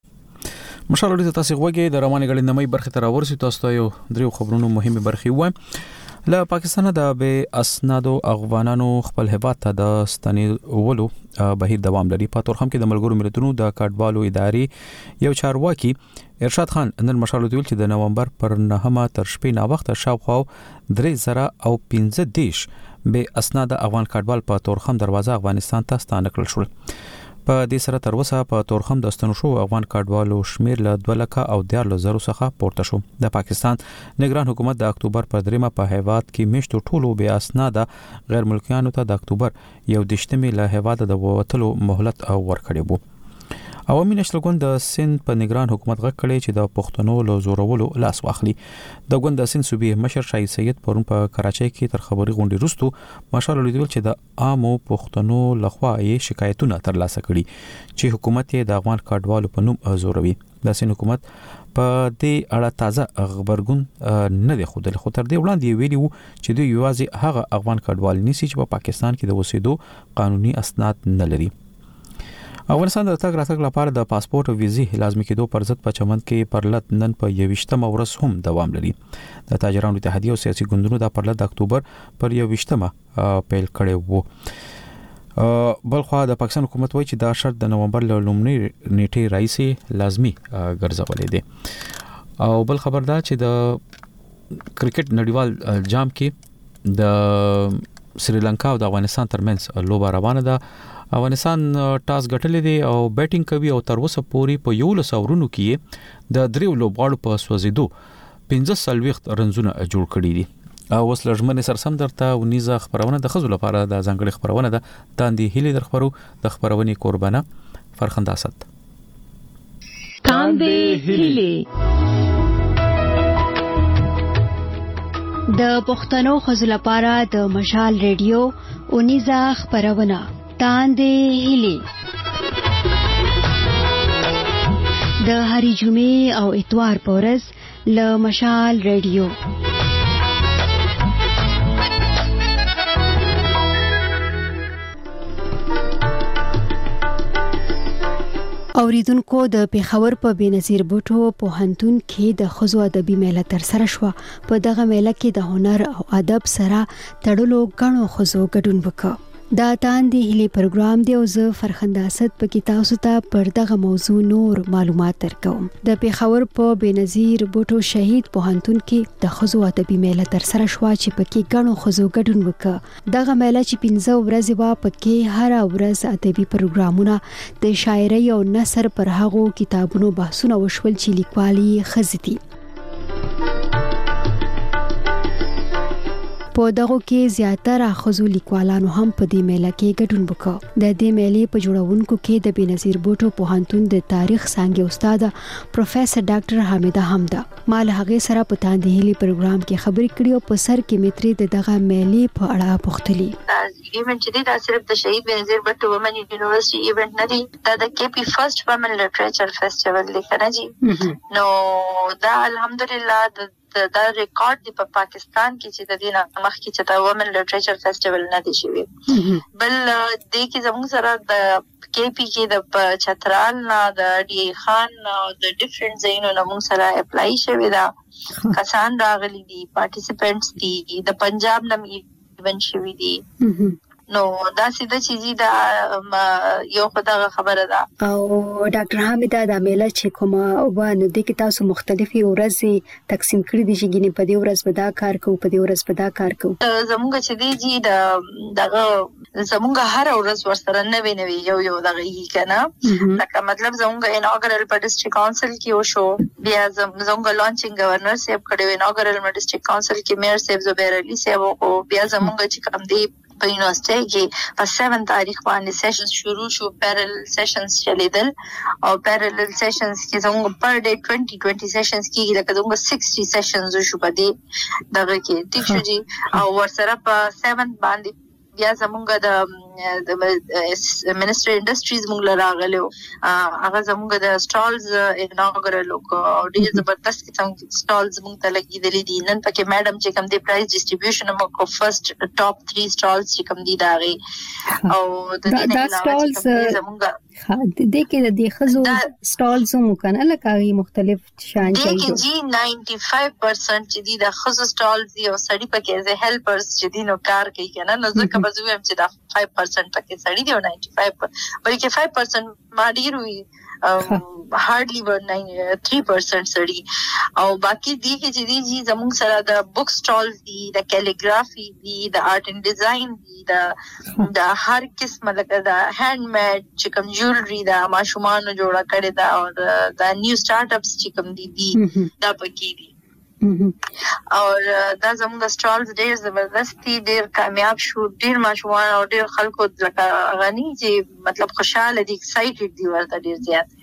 مشال ریډیو تاسو غوږی د رواني غړي نمای برخه تر ورسې تاسو ته یو دریو خبرونو مهمه برخه وایم. له پاکستان د به اسنادو افغانانو خپل هیواد ته د ستنولو بهیر دوام لري. په تورخم کې د ملګرو ملتونو د کډوالو ادارې یو چارواکي ارشاد خان نن مشال ویل چې د نومبر پر نهمه تر شپې نا وخت شاوخوا درې زره او پنځه دیش به اسناد افغان کډوال په تورخم دروازه افغانستان ته ستانه کړل شول. په دې سره تر اوسه په تورخم د ستنو شو افغان کډوالو شمیر له دوه لکه او دیارلس زرو څخه پورته شو. د پاکستان نگران حکومت د اکتوبر پر دریمه په هیواد کې میشتو ټولو بیا اسناد غیر ملکیانو ته د اکتوبر یو دشتمه له هیواد د ووتلو مهلت او ورکړی وو. عوامي نشل ګوند د سند په نگران حکومت غږ کړي چې د پښتنو له زورولو لاس واخلي. د ګوند د سند صوبې مشر شاهي سید پرون په کراچۍ کې تر خبري غونډې وروسته مشال لیدل چې د عامو پښتنو لخوا یې شکایتونه ترلاسه کړي چې حکومت یې د افغان کډوالو په نوم زوروي. د سند حکومت په دې اړه تازه خبرګون نه دی خوده خو تر دې وړاندې ویلي وو چې دوی یوازې هغه افغان کډوال نيسي چې په پاکستان کې د اوسېدو قانوني اسناد نه لري. افغانستان د تګ راتګ لپاره د پاسپورت او ویزې لازمي کېدو پر ضد په چمن کې پرلط نن په یوشتمه ورځ هم دوام لري. د تاجرانو اتحادیه او سیاسي ګوندونو د پرلط د اکتوبر پر یوشتمه پیل کړي وو. بلخوا د پاکستان حکومت وایي چې دا شرط د نومبر له لومړۍ نیټې راځي لازمي ګرځولې دي. او بل خبر دا چې د کرکټ نړیوال جام کې د سریلانکا او د افغانستان ترمنځ لوبه روانه ده. افغانستان ټاس ګټلې دي او بیټینګ کوي او تر اوسه پورې په یو لس اورونو کې د دریو لوبغاړو په سوځیدو پنځه سلويخت رنزونه جوړ کړي دي. او اوس لږمنې سرسم درته ونیزه خبرونه د خزو لپاره د ځنګړي خبرونه ده تاندې هلي در خبرو د خبرونې قربانه فرخنده اسد. تاندې هلي د پښتنو خزو لپاره د مشال ریډیو اونیزه خبرونه تاندې هلي د هری جمعې او اتوار په ورځ له مشال ریډیو. اوریدونکو د پیښور په بېنظیر بوټو پوهنتون کې د ښځو ادبي میله ترسره شوه. په دغه میله کې د هنر او ادب سره تړلو ګڼو ښځو ګډون وکړ. دا تاندې هلي پروګرام دی او زه فرخنده اسد په تاسو ته پر دغه موضوع نور معلومات درکوم. د پیښور په بېنظیر بوټو شهید پوهنتون کې د ښځو ادبي میله ترسره شوه چې پکې ګڼو ښځو ګډون وکړ. دغه میله چې پنځه ورځې وه پکې هره ورځ ادبي پروګرامونه د شاعرۍ او نثر پر هغو کتابونو بحثونه وشول چې لیکوال یې ښځې دي. په دغه کې زیاتره ښځو لیکوالانو هم په دې میله کې ګډون وکړ. د دې میلې په جوړونکو کې د بېنظیر بوټو پوهنتون د تاریخ څانګې استاد پروفیسور ډاکټر حامده هم ده. ما له هغې سره په تاندې هلي پروګرام کې خبرې کړې او په سر کې مې ترې د دغه میلې په اړه پوښتلي. ایونت چې دی دا صرف د شهید بېنظیر بوټو ومن یونیورسيټي ایونت نه دی، دا د کې پی فرست ومن لټریچر فیسټیوال دی کنه جی. نو دا الحمدلله د دا ریکارډ دی په پاکستان کې چې د دې نه مخکې چې دا ومن لټریچر فیسټیوال نه دی شوی. بل د کې زموږ سره د کې پی کې د چترال نه د ډي خان او د ډیفرنٹ ځایونو نه موږ سره اپلای شوی دا کسان راغلي دي، پارټیسپینټس دي، د پنجاب نه ایون شوی دي. نو دا سیده چیزی دا یو خدای خبره ده. او ډاکټر حامد دا میله چې کومه وانه د کې تاسو مختلفي ورځې تقسیم کړی دي چې ګینه په دې ورځ به دا کار کوو په دې ورځ به دا کار کوو. زمونږ چې دی جی دا دغه زمونږ هر ورځ ورسره نوې نوې یو یو دغه یې کنه لکه مطلب زمونږ اناګرل په ډیسټریکټ کونسل کې وشو، بیا زمونږ لانچینګ گورنر صاحب کړو، اناګرل په ډیسټریکټ کونسل کې میر صاحب زبیر علي صاحب او بیا زمونږ چې کوم دی په یونیورسيټي کې په سیون تاریخ باندې سیشنز شروع شو، پیرالل سیشنز چلیدل او پیرالل سیشنز کې زموږ پر ډے twenty twenty سیشنز کې لکه زموږ sixty سیشنز شو په دې دغه کې ټیک شو جی. او ورسره په سیون باندې بیا زموږ د د منسټر انډستریز موږ لراغلو، هغه زموږ د سټالز اناګرل او ډیر زبردست قسم سټالز موږ ته لګیدلې دي. نن پکې میډم چې کوم دی پرایز ډیسټریبیوشن موږ فرست ټاپ three سټالز چې کوم دي داغي او د دې نه علاوه زموږ ها د دې کې د دې خزو سټالز مو کنه لکه مختلف شان دي کې جی ninety-five percent چې دي د خزو سټالز دي او سړی پکې از هیلپرز چې دي نو کار کوي کنه، نو ځکه به زه هم چې دا five percent پکې سړی دی او ninety-five بلکې five percent ما ډیر وی هارډلی ور three percent سړی او باقی دی کې چې دی جی زموږ سره د بوک سټالز دي، د کیلیګرافي دي، د آرټ اینڈ ډیزاین دي، د د هر قسمه لکه د هاند میډ چې کوم جوولري دا ماشومان جوړه کړي دا او د نیو سٹارټ اپس چې کوم دي دي دا پکې دي. او دا زموږ سټالز ډیر زبردست دي، ډیر کامیاب شو، ډیر ماشومان او ډیر خلکو لکه غني چې مطلب خوشاله دي، ایکسایټډ دي ورته ډیر زیات.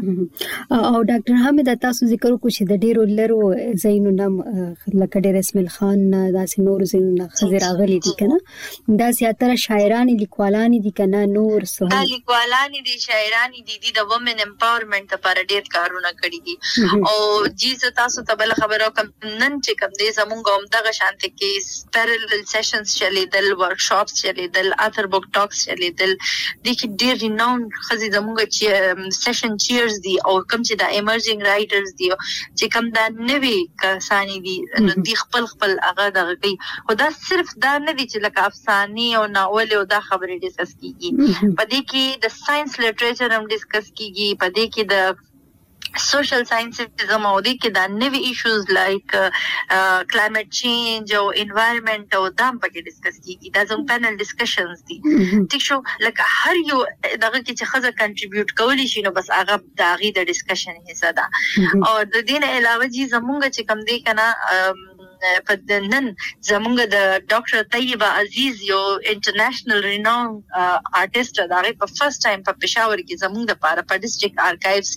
او ډاکټر حامد تاسو ذکر وکړو چې د ډیرو لرو زینو نام لکه ډیر اسماعیل خان داسې نور زینو خزر اغلی دي کنه، دا زیاتره شاعران لیکوالان دي کنه نور څه دا لیکوالان دي شاعران دي د وومن امپاورمنت لپاره ډیر کارونه کړی دي. او جی تاسو ته بل خبره کوم نن چې کوم دې زمونږ هم دغه شانت کې پیرالل سیشنز چلیدل، ورکشاپس چلیدل، اتر بوک ټاکس چلیدل، د کې ډیر ریناون خزي زمونږ چې سیشن چیرز دي او کوم چې د ایمرجینګ رائټرز دي چې کوم دا نوي کسانی دي نو د خپل خپل هغه دغه کوي. خدا صرف دا نه دي چې لکه افسانه او ناول او دا خبرې ډیسکس کیږي، په دې کې د ساينس لټریچر هم ډیسکس کیږي، په دې کې د social sciences هم او دي کې دا نوي ایشوز لایک کلایمټ چینج او انوایرنمنت او دا پکې ډیسکس کیږي. دا زموږ پینل ډسکشنز دي ټیک شو، لکه هر یو دغه کې چې خزه کنټریبیوټ کولی شي نو بس هغه د هغه د ډسکشن حصہ ده. او د دې نه علاوه جی زموږ چې کوم دی کنه په نن زموږ د ډاکټر طیبه عزیز یو انټرنیشنل ریناون آرټیست دا غي په فرست ټایم په پېښور کې زموږ د پاره په ډیسټریکټ آرکایوز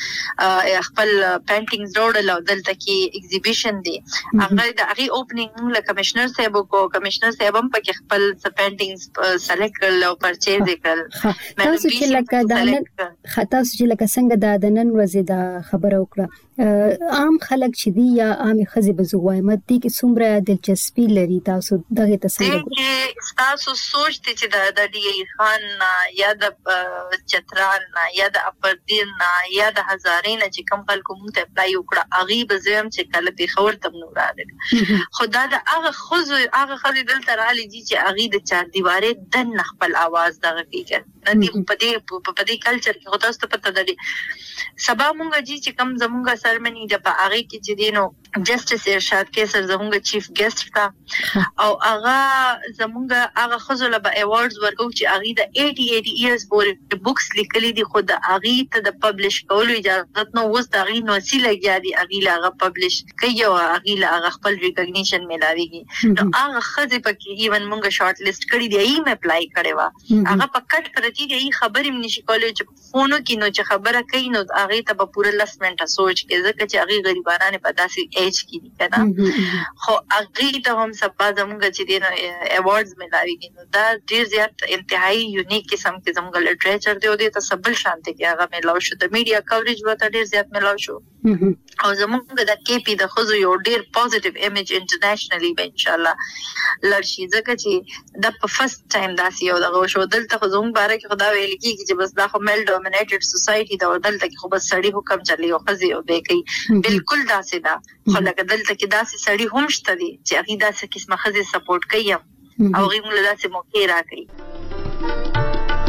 کې خپل پینټینګز وروړل او دلته کې ایگزیبیشن دی. هغه د هغه اوپننګ له کمشنر صاحب کو کمشنر صاحب هم په خپل پینټینګز سلیکټ کړل او پرچیز کړل. تاسو چې لکه دا نن خاطر چې لکه څنګه دا د نن ورځې دا خبره وکړه عام خلک چې دی یا عام خزي بزوایمت دي کې څومره دلچسپي لري تاسو دغه تصور تاسو سوچته چې د ډي خان یا د چترال یا د اپردین یا د هزارین چې کوم خلکو مونږ ته اپلای وکړه اغي بزم چې کله په خبر تم نو راځي. خدا د هغه خزو هغه خزي دلته رالی دي چې اغي د چار دیواره د خپل आवाज دغه کیږي ندی په دې په دې کلچر کې خدای ست پته ده سبا مونږ جی چې کوم زمونږ سرمنی د په اغي کې چې دینو جسټس ارشاد کیسر زمونږ چیف ګیسټ تا او هغه زمونږ هغه خزل به ایوارډز ورکو چې اغي د eighty eighty ایئرز پورې بوکس لیکلي دي خو د اغي ته د پبلش کولو اجازه نو وس د اغي نو سی لګیا دي اغي لاغه پبلش کوي او اغي لاغه خپل ریکګنیشن ملاويږي. نو هغه خزه پکې ایون مونږ شارټ لیست کړی دی ایم اپلای کړي وا هغه پکټ پرتی دی خبرې منشي کولای چې فونو کې نو چې خبره کوي نو اغي ته په پوره لاس منټه سوچ کې ځکه چې اغي غریبانه په داسې ایج کې دي کنه خو اغي ته هم سبا زمونږ چې دینو ایوارډز ملاويږي نو دا ډیر زیات انتهایی یونیک قسم کې زمونږ لټریچر دی او د تسبل شانته کې هغه ملاو شو د میډیا کوریج وته ډیر زیات ملاو شو او زمونږ د کې پی د خزو یو ډیر پوزټیو ایمیج انټرنیشنلی به ان شاء الله لړشي ځکه چې د په فرست ټایم داسې یو دغه شو دلته خو زموږ باره کې خدا ویل کیږي چې بس دا خو میل ډومینیټډ سوسایټي دا دلته کې خو بس سړی حکم چلی او خزي او به کوي بالکل داسې دا خو لکه دلته کې داسې سړی هم شته دي چې هغه داسې قسمه خزي سپورټ کوي او غي موږ له داسې موقع راکړي.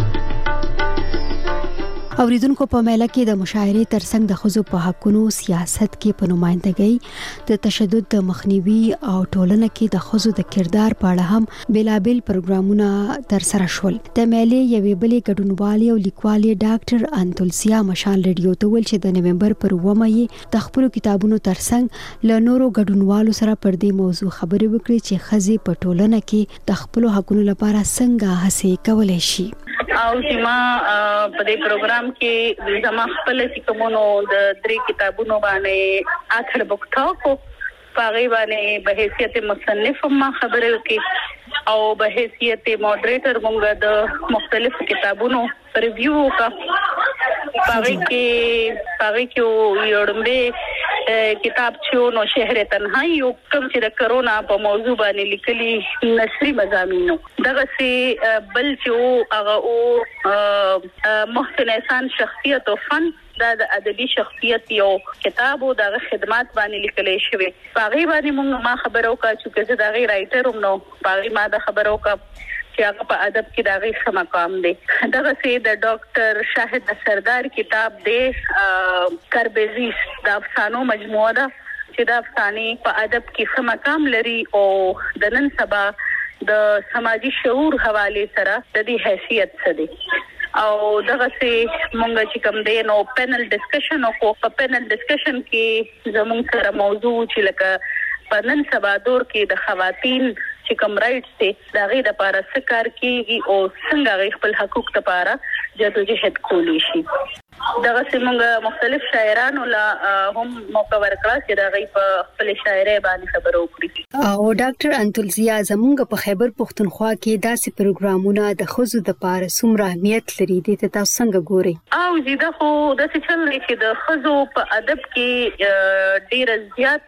اوریدونکو په میله کې د مشاعرې ترڅنګ د ښځو په حقونو سیاست کې په نمائندګۍ د تشدد د مخنیوي او ټولنه کې د ښځو د کردار په اړه هم بیلابل پروګرامونه ترسره شول. د میلې یوې بلې ګډونوالې او لیکوالې ډاکټر انتولسیا مشال ریډیو ته ویل چې د نومبر پر اوومه یې د خپلو کتابونو ترڅنګ له نورو ګډونوالو سره پر دې موضوع خبرې وکړې چې ښځې په ټولنه کې د خپلو حقونو لپاره څنګه هڅې کولای شي. او چې ما په دې پروګرام کې زما خپل کومونو د درې کتابونو باندې اخر بوک ټاک پاغي باندې به حیثیت مصنف ما خبرې وکړي او به حیثیت مودریټر مونږ د مختلفو کتابونو ریویو وکړه. پاغي کې پاغي کې یوړمبه کتاب چې نو شهر تنهایی یو کوم چې د کرونا په موضوع باندې لیکلي نثري مضامینو دغه سي بل چې هغه او محسن احسان شخصیت او فن دا د ادبي شخصیت یو کتاب او د خدمات باندې لیکل شوی. پاغي باندې موږ ما خبرو کا چې زه د غي رائټر هم نو پاغي ما د خبرو کا چې هغه په ادب کې دا غي ښه مقام دی. دغه سي د ډاکټر شاهد سردار کتاب دی کربزیس د افسانو مجموعه ده چې د افسانې په ادب کې ښه مقام لري او د نن سبا د سماجی شعور حواله سره د دې حیثیت څه دی. او دغه سي مونږ چې کوم دی نو پینل ډسکشن او په پینل ډسکشن کې زموږ سره موضوع چې لکه په نن سبا دور کې د خواتین چې کوم رائټس دي دا غي د لپاره څه کار کوي او څنګه غي خپل حقوق لپاره جدوجہد کولی شي. دغه څنګه مختلف شاعرانو لا هم موقع ورکړه چې دا غي په خپل شاعرۍ باندې خبرو وکړي. او ډاکټر انتولزیا زمونږ په خیبر پختونخوا کې داسې پروګرامونه د ښځو د لپاره څومره اهمیت لري دي ته تاسو څنګه ګورئ؟ او زیاده خو د څه چل دی چې د ښځو په ادب کې ډیره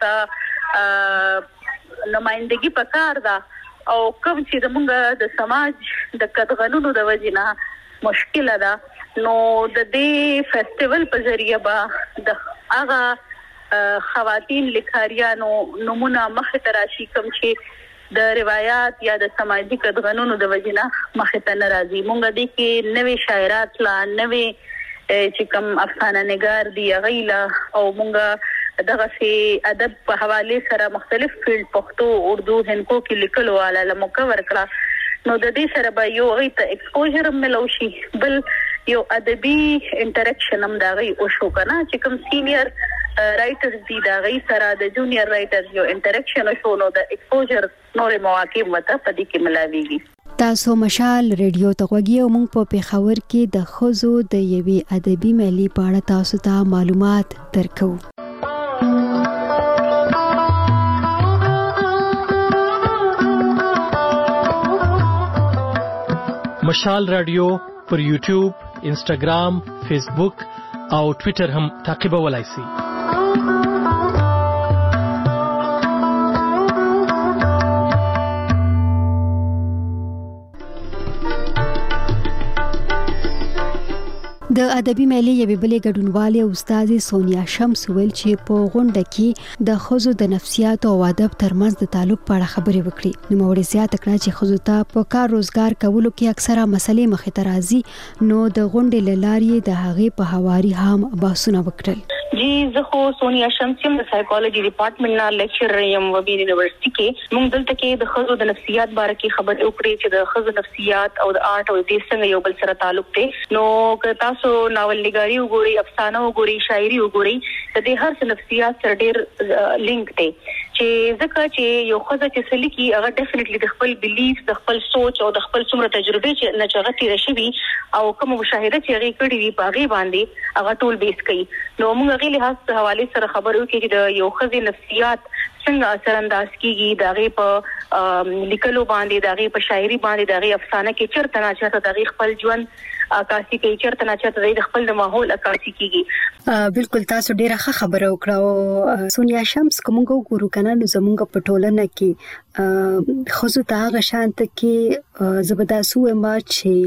زیاته نمائندګي پکار ده او کوم چې زمونږ د سماج د کډغنونو د وجنه مشکل ده نو د دې فیسټیوال په ذریعہ به د هغه خواتین لیکاریانو نمونه مخه تراشي کوم چې د روایت یا د سماجی کډغنونو د وجنه مخه ته ناراضي. مونږ د کې نوې شاعرات لا نوې چې کوم افسانه نگار دی غیلا او مونږ دغه سي ادب په حواله سره مختلف فیلډ پښتو اردو هندکو کې لیکلو والا لموقع ورکړه نو د دې سره به یو غي ته ایکسپوژر ملوشي بل یو ادبي انټریکشن هم دا غي او شو کنه چې کوم سینیئر رائټرز دي دا غي سره د جونیئر رائټرز یو انټریکشن شو نو د ایکسپوژر نورې مواقع مته پدې کې ملاويږي. تاسو مشال ریډیو ته غوږی او موږ په پیښور کې د ښځو د یوې ادبي میلې په اړه تاسو ته معلومات درکو. مشال رادیو پر یوټیوب، انسټاګرام، فیسبوک او ټوئیټر هم تعقیبولای شئ. د ادبي میلې یوې بلې ګډونوالې استاد سونیا شمس ویل چې په غونډه کې د ښځو د نفسیات او ادب ترمنځ د تعلق په اړه خبرې وکړي. نو موري زیاته کړه چې ښځو ته په کار روزګار کولو کې اکثره مسلې مخې ته راځي نو د غونډې لارې د هغې په حواري هم بحثونه وکړل. جی زه خو سونیا شمس یم د سایکالوجي ډپارټمنټ نه لیکچرر یم و بي یونیورسيټي کې. موږ دلته کې د ښځو د نفسیات باره کې خبرې وکړې چې د ښځو نفسیات او د آرټ او د څنګه یو بل سره تعلق دی. نو که تاسو ناول نگاری وګورئ، افسانه وګورئ، شاعري وګورئ، د دې هر څه نفسیات سره ډېر لینک دی چې ځکه چې یو ښځه چې څه لیکي هغه ډیفینټلی د خپل بیلیف، د خپل سوچ او د خپل څومره تجربه چې نه چغه تیر شي او کوم مشاهده چې هغه کړی وي په هغه باندې هغه ټول بیس کوي. نو موږ غوښتل هغه حواله سره خبرو کې چې د یو ښځې نفسیات څنګه اثر انداز کیږي دغه په لیکلو باندې، دغه په شاعري باندې، دغه افسانه کې چرته نه چرته دغه خپل ژوند عکاسي کوي، چرته نه چرته د خپل د ماحول عکاسي کیږي. بالکل تاسو ډیره ښه خبره وکړه. او سونیا شمس کومه ګورو کنه نو زمونږ په ټولنه کې خصوصا هغه شانت کې زبدا سوې ما چې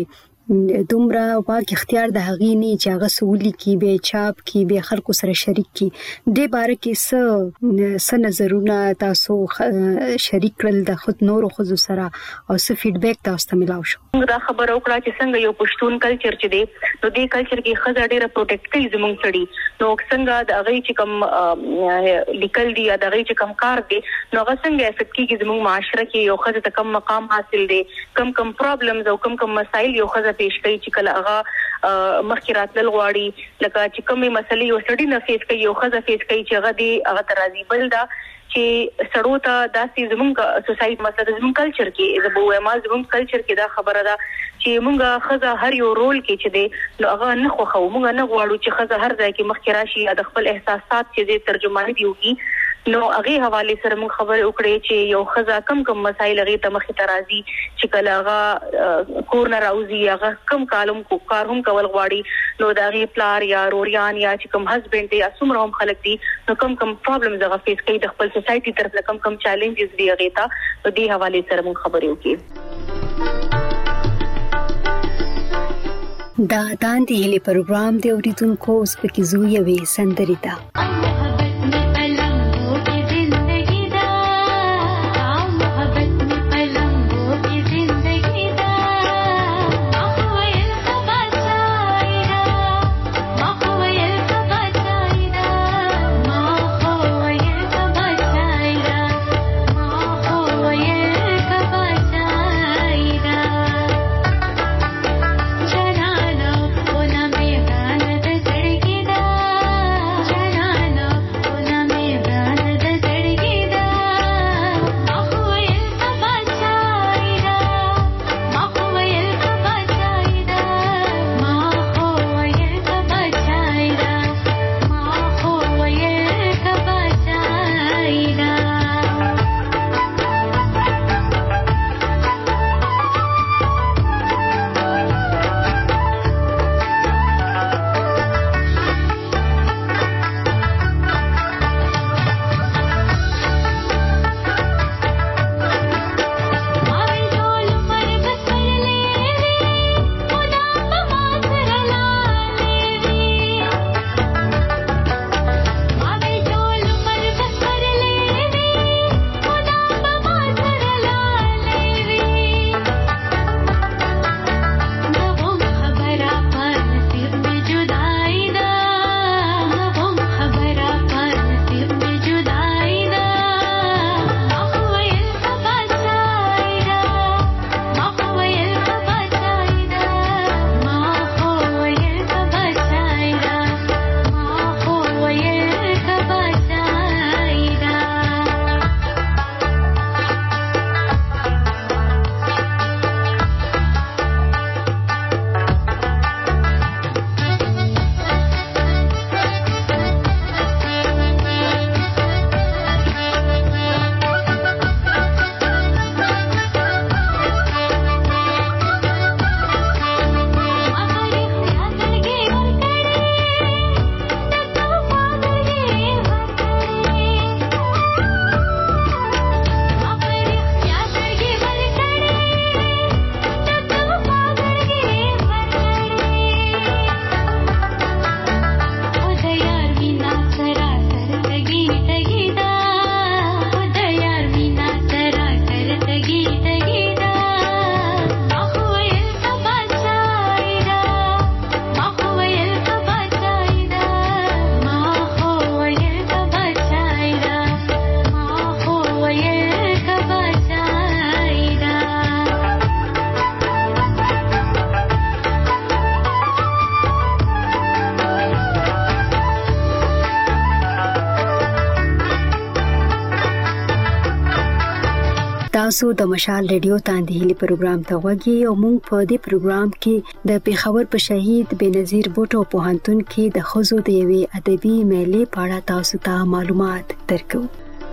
دومره واک اختیار د هغې نه چې هغه سولي کې به چاپ کې به خلکو سره شریک کې د باره کې څه څه نظرونه تاسو شریک کړل د خود نورو خزو سره او څه فیډبیک تاسو ته ملاو شو؟ دا خبر او کړه چې څنګه یو پښتون کلچر چې دی نو دې کلچر کې خزه ډیره پروټیکټ کوي زموږ سړي نو څنګه د هغه چې کوم لیکل دی یا د هغه چې کوم کار دی نو هغه څنګه افیکټ کیږي زموږ معاشره کې یو خزه ته کم مقام حاصل دی کم کم پرابلمز او کم کم مسایل یو خزه پیش کوي چې کله هغه مخکې راتلل غواړي لکه چې کومې مسلې یو سړی نه فیس کوي یو خزه فیس کوي چې هغه دی هغه ترازی بل دا چې سړو ته داسې زموږ سوسایټي مسله زموږ کلچر کې د بوه ما زموږ کلچر کې دا خبره ده چې موږ خزه هر یو رول کې چې دی نو هغه نه خوخو موږ نه غواړو چې خزه هر ځای کې مخکې راشي یا د خپل احساسات چې د ترجمانی دیږي نو هغه حواله سره موږ خبرې وکړې چې یو خزه کم کم مسایل هغه ته مخې ترازی چې کله هغه کور نه راوځي هغه کم کالم کو کار هم کول غواړي نو دا غي پلار یا روریان یا چې کوم هسبند یا څومره هم خلک دي نو کم کم پرابلمز هغه فیس کوي د خپل سوسایټي طرف له کم کم چیلنجز دی هغه ته نو دې حواله سره موږ خبرې وکړو. دا داندې هلي پروګرام دی اوریدونکو اوس پکې زو یوې سندري ده تاسو د مشال ریډیو تاندې هلي پروګرام ته وګورئ او موږ په دې پروګرام کې د پیښور په شهید بنظیر بوټو پوهنتون کې د خزو د یوې ادبي میلې په اړه تاسو ته معلومات درکو.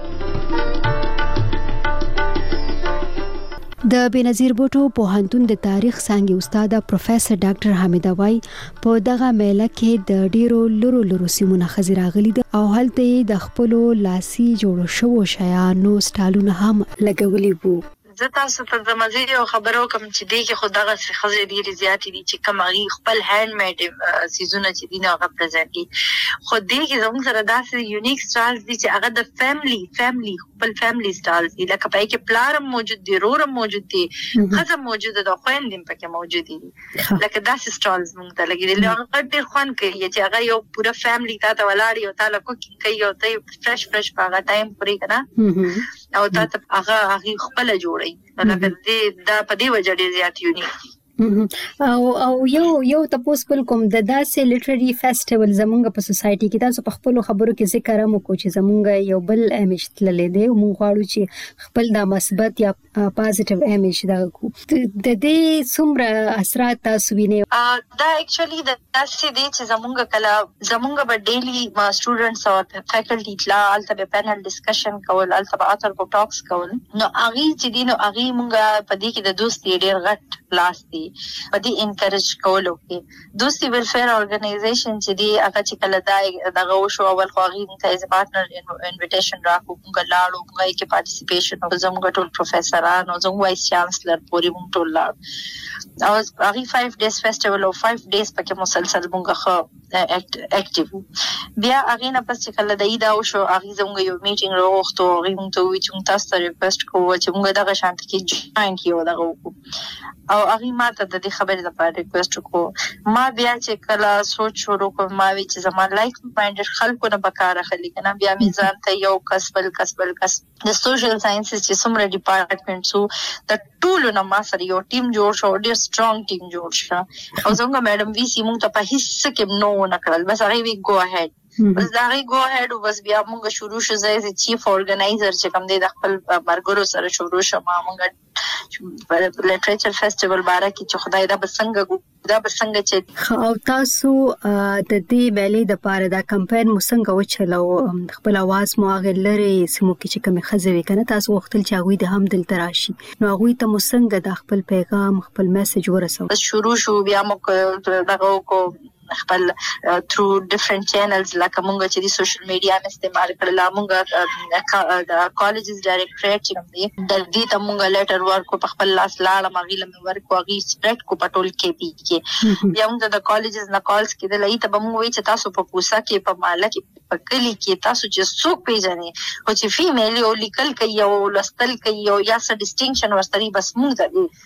د بنظیر بوټو پوهنتون د تاریخ څانګې استاد پروفیسور ډاکټر حمید وای په دغه میله کې د ډیرو لورو لورو سیمونه خزراغلي او هلته د خپل لاسي جوړو شوو شیانو سټالونه هم لګولي وو. زه تاسو ته د مزید یو خبرو کوم چې دی کې خدغه خزه ډیره زیاتې دي چې کوم هغه خپل هاند میډ سیزونه چې دي نو هغه پرزنټي خو دی کې زموږ سره داسې یونیک سټایلز دي چې هغه د فیملی فیملی خپل فیملی سټایلز دي لکه پای کې پلارم موجود دي رورم موجود دي خزه موجوده ده خويندم پکې موجود دي لکه داسې سټایلز موږ ته لګي دي هغه ډېر خوان کوي چې هغه یو پورا فیملی تا ته ولاړ یو تعالی کوکینګ کوي او ته فرش فرش پاغه ټایم پوری کنه او تا ته هغه هغه خپل جوړي لکه دې دا په دې وجه ډېر زیات یونیک دي او او یو یو تاسو بل کوم د داسې لیټرری فیسټیوال زمونږ په سوسايټي کې تاسو په خپل خبرو کې ذکر هم وکړو چې زمونږ یو بل امیج تللې دی او موږ غواړو چې خپل د مثبت یا پازیټیو امیج دا کو د دې څومره اثرات تاسو وینئ دا اکچولی د داسې دی چې زمونږ کله زمونږ به ډیلی سټوډنټس او فیکلټي لا الته به پینل ډسکشن کول الته به اتر کو ټاکس کول نو اغي چې دی نو اغي مونږ په دې کې د دوستي ډیر غټ لاس دی په دې انکریج کولو کې دوستي ویلفیر اورګنایزیشن چې دی هغه چې کله دا دغه شو اول خو هغه ته ایز پارټنر انویټیشن راکو موږ لاړو موږ کې پارټیسیپیشن او زموږ ټول پروفیسورانو زموږ وایس چانسلر پوری موږ ټول لاړو او هغه فایو ډیز فیسټیوال او فایو ډیز پکې مسلسل موږ خو اکټیو بیا هغه نه پس چې کله دای دا شو هغه زموږ یو میټینګ راوغختو هغه موږ ته وی چې تاسو ته ریکوست کوو چې موږ دغه شانت کې جوائن کیو دغه او هغه ما ته د دې خبرې لپاره ریکوست وکړو ما بیا چې کله سوچ شروع کوم ما وی چې زما لایک مایندډ خلکو نه بکاره خلی کنه بیا مې ځان ته یو کسبل کسبل کس د سوشل ساينسز چې څومره ډپارټمنټ سو د ټولو نه ما سره یو ټیم جوړ شو ډیر سترونګ ټیم جوړ شو او څنګه میډم وی سی مونږ ته په هیڅ کې نو نه کړل بس هغه وی گو اهيد بس دا غي گو اهيد بس بیا موږ شروع شو زې چیف اورګنایزر چې کوم دی د خپل مرګرو سره شروع شو ما موږ لټریچر فیسټیوال باره کې چې خدای دا بسنګ دا بسنګ چې او تاسو د دې بیلې د پاره دا کمپاین مسنګ وچلو خپل आवाज مو هغه لري سمو کې چې کوم خزوي کنه تاسو وختل چې هغه د هم دل تراشي نو هغه ته مسنګ د خپل پیغام خپل میسج ورسو شروع شو بیا مو دغه کو خپل تھرو ډیفرنٹ چینلز لکه مونږ چې د سوشل میډیا م استعمال کړل مونږ د کالجز ډایریکټریټ چې کوم دی د دې ته مونږ لیټر ورکو په خپل لاس لاړه مغیله مې ورکو غي سپریډ کو پټول کې پی کې بیا موږ د کالجز نه کالز کې د لای ته مونږ وی چې تاسو په پوسا کې په مالا کې په کلی کې تاسو چې څوک پیژنې او چې فیمیل او لیکل کوي او لستل کوي او یا څه ډیسټینکشن ورستري بس موږ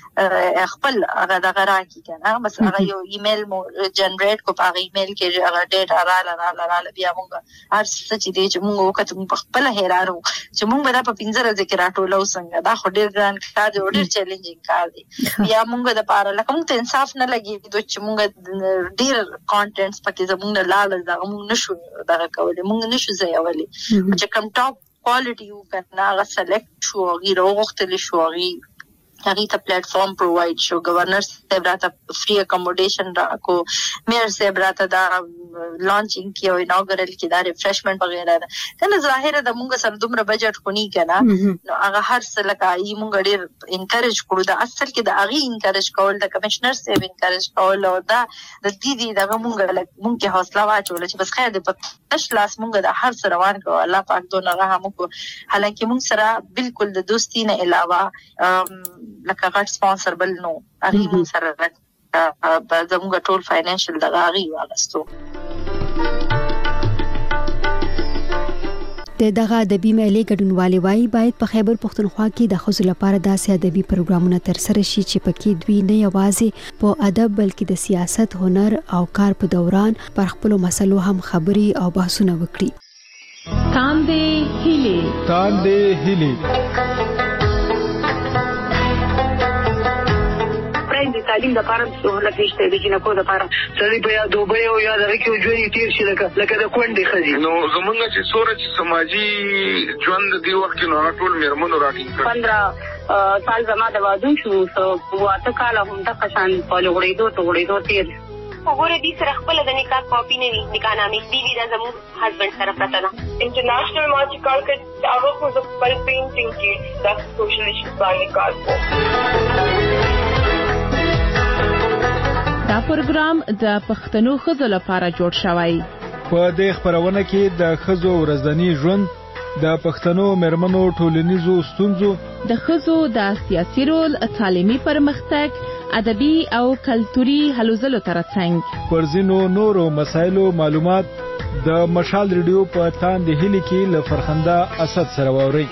د خپل هغه دغه راکی کنه بس هغه یو ایمیل مو جنریټ په هغه ایمیل کې هغه ډیټا رااله رااله رااله بیا موږ هر څه چې دی چې موږ وکړو په خپل هیرانو چې موږ دا په پنځه ذکر راټولو څنګه دا خو ډیر ګران کار دی ډیر چیلنجینګ کار دی بیا موږ د پاره لکه موږ ته انصاف نه لګي دوی چې موږ ډیر کانټینټس پکې زموږ نه لاله دا موږ نشو دا کولای موږ نشو ځایولي چې کوم ټاپ کوالټي یو کنه هغه سلیکټ شو غیر وختل شو غیر هغه ته پلیټ فارم پرووایډ شو گورنر صاحب راته فری اکوموډیشن راکو میر صاحب راته دا لانچینګ کیو اناګورل کی دا ریفریشمنٹ وغیرہ کنه ظاهر د مونږ سره دومره بجټ خونی کنه نو هغه هر څه لکه ای مونږ ډیر انکریج کړو دا اصل کې د هغه انکریج کول د کمشنر صاحب انکریج کول او دا د دې دې دغه مونږ مونږ کې حوصله واچول چې بس خیر دې په تش لاس مونږ د هر څه روان کو الله پاک دونه رحم وکړو حالانکه مونږ سره بالکل د دوستي نه علاوه لکه غټ سپانسر بل نو هغه مون سره په زموږ ټول فاینانشل دغه هغه واغستو د دغه ادبي میلې ګډونوالي وایي باید په خیبر پښتونخوا کې د خزو لپاره داسې ادبي پروګرامونه ترسره شي چې پکې دوی نه یوازې په ادب بلکې د سیاست هنر او کار په دوران پر خپل مسلو هم خبري او بحثونه وکړي تاندې هلي تاندې هلي د تعلیم د لپاره سہولت نشته د جنکو لپاره سړي په یا دوبه او یا دغه کې ژوند تیر شي لکه لکه د کونډې خزي نو زمونږ چې سورج سماجی ژوند دی وخت کې نو ټول میرمنو راټینګ کړ پندرہ سال زما د وادو شو سو واته کال هم د قشان په لغړېدو ته غړېدو تیر وګوره دې سره خپل د نکاح کاپی نه وي نکاح نامې دی وی د زموږ هسبند سره پراته ده انټرنیشنل مارچ کار کې هغه خو د خپل پینټینګ کې د سوشل ایشوز باندې کار کوي دا پروګرام د پښتنو خزو لپاره جوړ شوی په دې خبرونه کې د خزو ورځنی ژوند د پښتنو مېرمنو ټولنیزو ستونزو، د ښځو د سیاسي رول، تعلیمي پرمختګ، ادبي او کلتوري هلو ځلو ترڅنګ پر ځینو نورو مسایلو معلومات د مشال ریډیو په تاندې هلي کې له فرخنده اسد سره واورئ.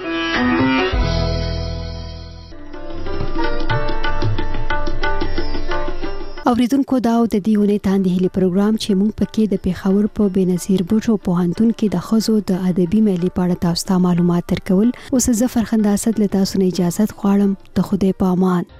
اوریدونکو دا او د دیونه تاندې هلي پروګرام چې مونږ پکې د پیښور په بنظیر بوټو پوهنتون کې د خزو د ادبي مېلې په اړه تاسو ته معلومات درکول. اوس زه فرخنده اسد له تاسو نه اجازه غواړم. ته خدای په امان.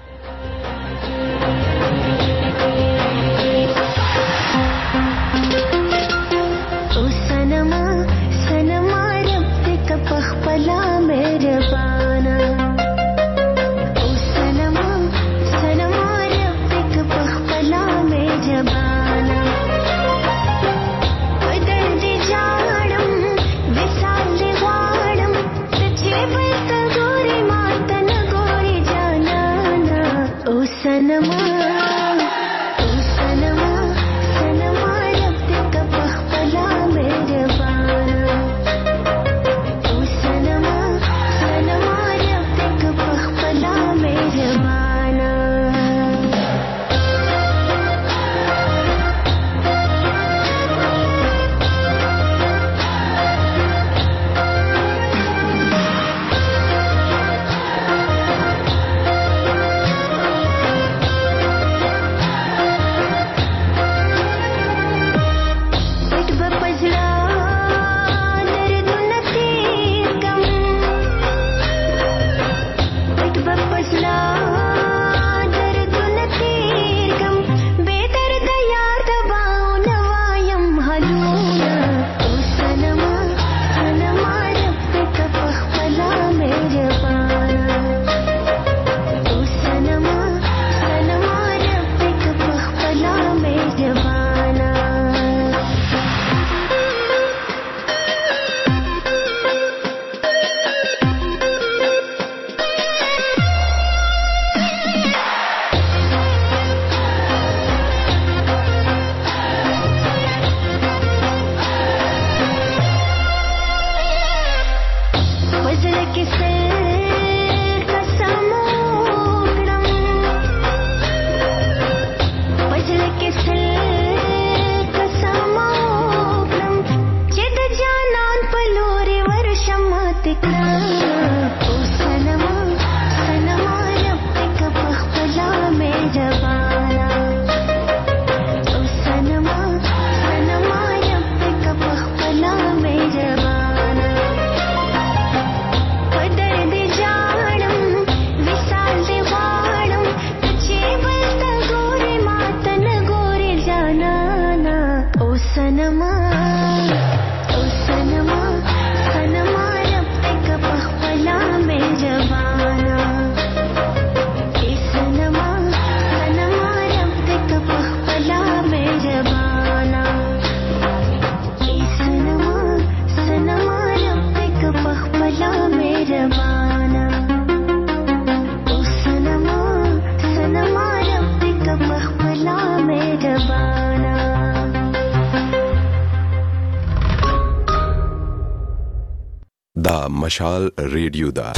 مشال ریډیو دا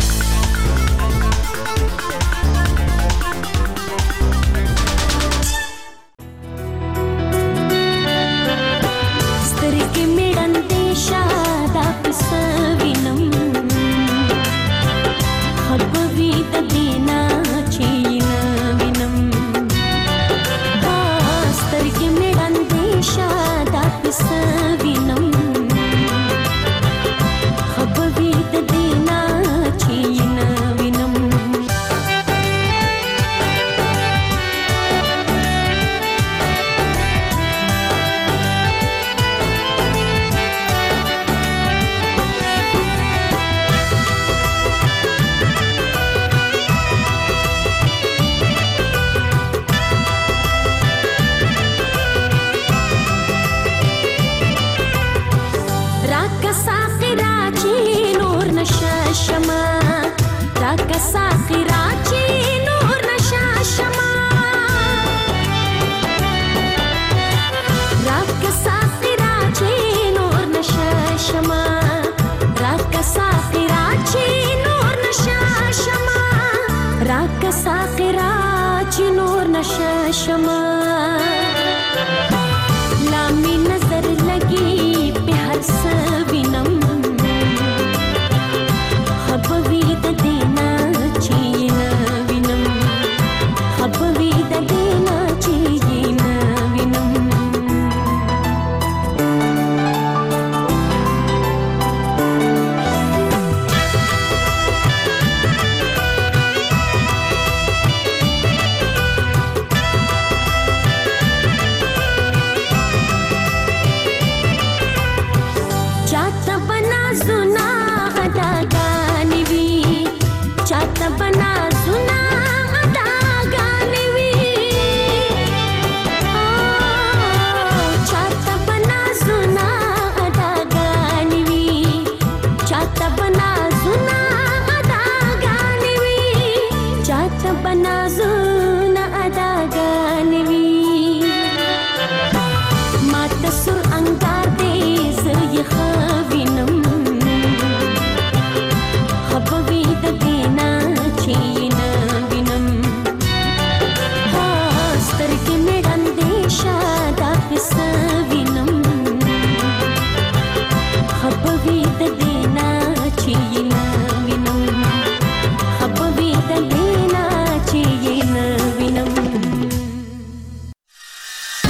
سترګې میډندې شاده پسوینم خبوي د دینا چین وینم سترګې میډندې شاده پسوینم خبوي د دینا چین ساخرا چې نور نشه شما لامي نظر لګي په هر څه وینم خبوي د دینا چې نه وینم خبوي د دینا چې نه وینم चाहता बना